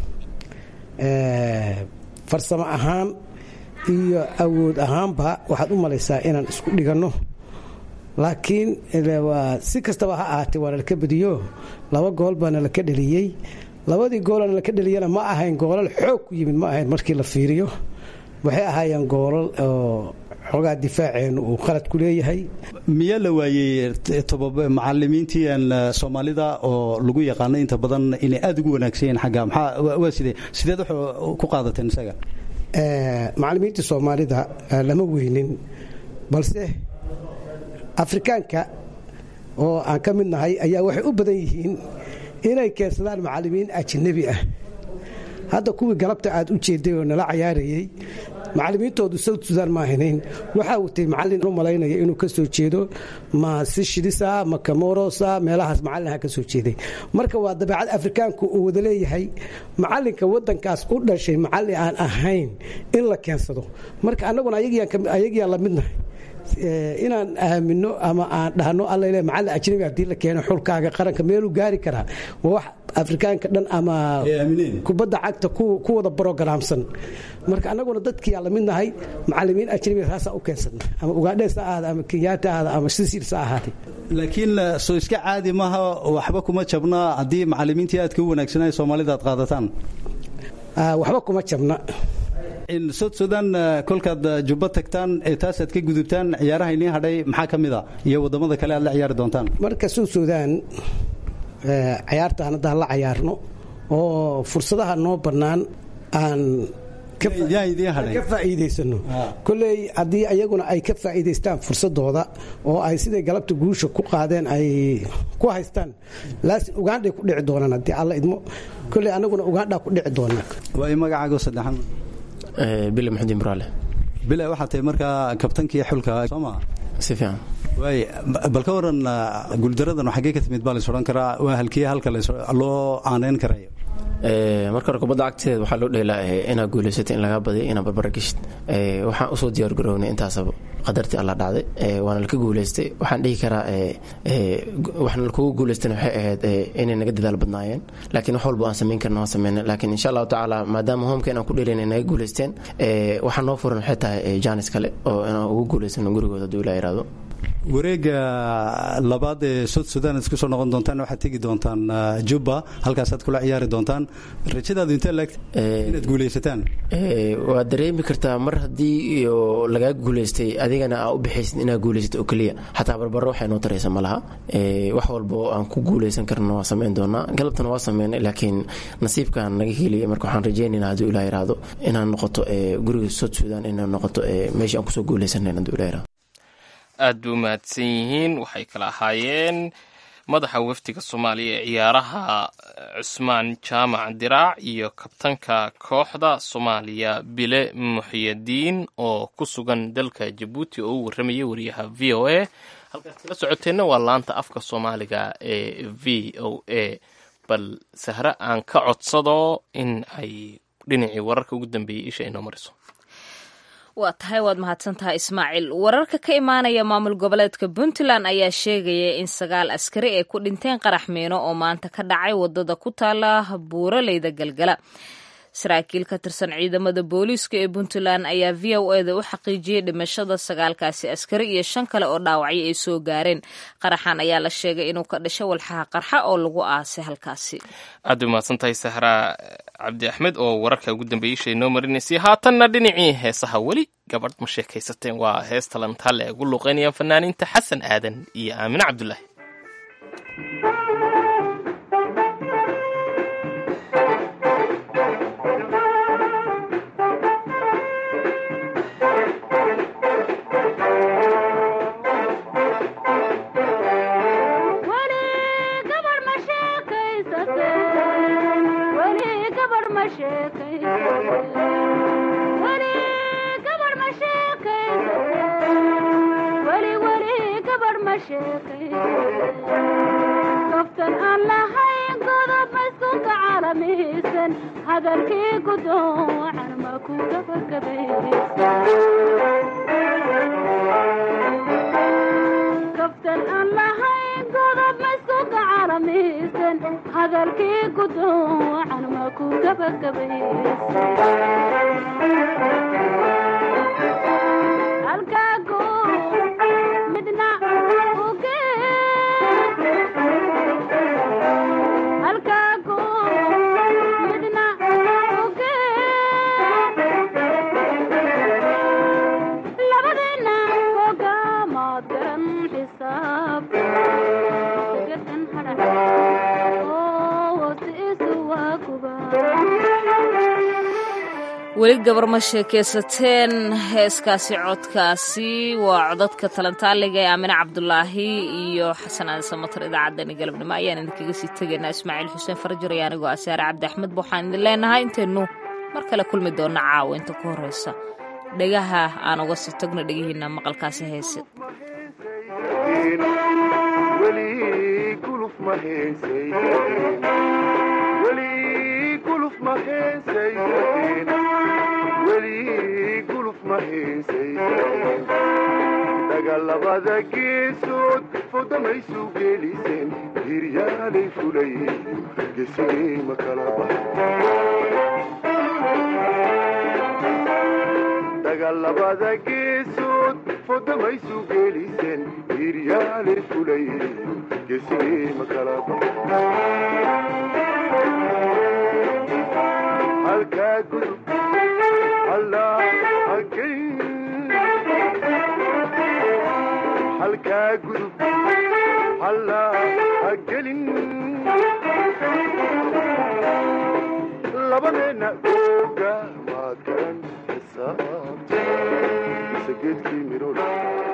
farsamo ahaan iyo awood ahaanba waxaad u malaysaa inaan isku dhiganno laakiin si kastaba ha ahaatee waa nalaka badiyo laba gool baana laka dheliyey labadii goolana laka dheliyana ma ahayn goolal xoog ku yimid ma ahayn markii la fiiriyo waxay ahaayeen goolal oo xoogaa difaaceennu uu qalad ku leeyahay miyaa la waayey macalimiintii soomaalida oo lagu yaqaano inta badan inay aada ugu wanaagsan yihiin xagga maxaa waa sidee sideed wuxuu ku qaadateen isaga macalimiinta soomaalida lama weynin balse afrikaanka oo aan ka mid nahay ayaa waxay u badan yihiin inay keensadaan macalimiin ajnabi ah hadda kuwii galabta aad u jeeday oo nala cayaarayey macalimiintoodu south sudan ma ahnayn waxaa watay macallin u malaynaya inuu ka soo jeedo ma sishidisa ma kamorosa meelahaas macallinha ka soo jeeday marka waa dabeecad afrikaanku uu wada leeyahay macallinka waddankaas u dhashay macallin aan ahayn in la keensado marka annaguna ayagiiyaan la midnahay inaan aamino ama aan dhahno alla ilaahay macallin ajnabi haddii la keeno xulkaaga qaranka meeluu gaari karaa waa wax afrikaanka dhan ama kubadda cagta ku wada brogaraamsan marka annaguna dadkii aan la mid nahay macallimiin ajnabi raasaa u keensanna ama ugaadhees ha ahaada ama kenyaata ha ahaada ama sisiirsa ha ahaatay laakiin soo iska caadi maaha waxba kuma jabna haddii macallimiintii aadka u wanaagsanaaye soomaalida aad qaadataan waxba kuma jabna in South Sudan kolkaad jubba tagtaan ee taas aad ka gudubtaan ciyaaraha inii hadhay maxaa ka mid ah iyo wadamada kale aad la ciyaari doontaan marka South Sudan ciyaarta aan hadda la ciyaarno oo fursadaha noo bannaan aan ka faa'iidaysano kulley haddii ayaguna ay ka faa'iidaystaan fursadooda oo ay siday galabta guusha ku qaadeen ay ku haystaan laasin Uganda ku dhici doonaan haddii alla idmo kulley anaguna Uganda ku dhici doonaa waa magacaaga saddexan bile maxamed imraale bile waxaa tahay markaa kabtankii xulka Soomaa si fiican way bal ka waran guuldaradan xagee ka timid baa la soo karaa waa halkii halka loo aaneyn karayo ee marka hore kubadda cagteed waxaa loo dheelaa inaad guuleysatay in laga badiyo inaad barbar gashid ee waxaan u soo diyaar garownay intaasaba qadartii alla dhacday ee waana la ka guuleystay waxaan dhihi karaa ee ee waxaan la ku guuleystay waxay ahayd inay naga dadaal badnaayeen laakiin wax walba aan sameyn karno waan sameynay laakiin insha Allah taala maadaama hoomkeen aan ku dheelaynay naga guuleysteen ee waxaan noo furan waxay tahay jaanis kale oo inaan ugu guuleysano gurigooda duu ilaa yiraahdo wareega labaad ee South Sudan isku soo noqon doontaan waxaad tagi doontaan Juba halkaas aad kula ciyaari doontaan rajadaadu intee leeg inaad guuleysataan ee waa dareemi kartaa mar haddii iyo laga guuleystay adigana aad u bixaysid inaad guuleysato oo kaliya xataa barbaro waxay noo taraysa malaha ee wax walba aan ku guuleysan karno waa sameyn doonaa galabtana waa sameynay laakiin nasiibkan naga heliyay marka waxaan rajeynaynaa haddii Ilaahay raado inaan noqoto ee guriga South Sudan inaan noqoto ee meesha aan ku soo guuleysanay haddii Ilaahay raado aad buu mahadsan yihiin waxay kala ahaayeen madaxa wafdiga Soomaaliya ee ciyaaraha Cusmaan Jaamac Diraac iyo kabtanka kooxda Soomaaliya Bile Muxyidiin oo ku sugan dalka Djibouti oo uu waramayay wariyaha V O A halkaas kala socoteena waa laanta afka Soomaaliga ee V O A bal Sahra aan ka codsado in ay dhinacii wararka ugu dambeeyay isha inoo mariso waa tahay waad mahadsan tahay Ismaaciil wararka ka imaanaya maamul goboleedka Puntland ayaa sheegaya in sagaal askari ay ku dhinteen qarax meeno oo maanta ka dhacay wadada ku taala Buuraleyda Galgala saraakiil ka tirsan ciidamada booliiska ee Puntland ayaa V O A da u xaqiijiyay dhimashada sagaalkaasi askari iyo shan kale oo dhaawacyo ay soo gaareen qaraxan ayaa la sheegay inuu ka dhashay walxaha qarxa oo lagu aasay halkaasi aad u mahadsantahay Sahra Cabdi Axmed oo wararka ugu dambeeyay noo marinaysay haatanna dhinacii heesaha wali gabadh ma sheekaysateen waa heesta lantaale ugu luqeynayaan fanaaniinta Xasan Aadan iyo Aamin Cabdullaahi kaftan aan lahayn godob maskuka caalamihiisan hadalkii gudoocan ma ku gabagabakaftan aan lahayn godob maskuka caalamihiisan hadalkii gudoocan ma ku gabagabaysalkaagu midna weli gabar ma sheekaysateen heeskaasi codkaasi waa codadka talantaaliga ee Aamina Cabdullaahi iyo Xasan Aadan Samatar idaacadani galabnimo ayaan idinkaga sii tegaynaa Ismaaciil Xuseen Farjar iyo anigoo Asaare Cabdi Axmed waxaan idin leenahay intaynu mar kale kulmi doona caawa inta ku horeysa dhagaha aan uga sii tagno dhagihiina maqalkaasi heese weli kuluf ma heesay weli kuluf ma heesay weli kuluf ma heesayseen dagaalabada geesood fodamaysu geliseen hiryaalay fulayeen gesigay ma kala dagaalabada geesood fodamaysu geliseen hiryaalay fulayeen gesigay ma kala halkaa gudub allah hagay halkaa gudub allah hagelin labadeena ooga maad garan xisaabta sageedkii miroodha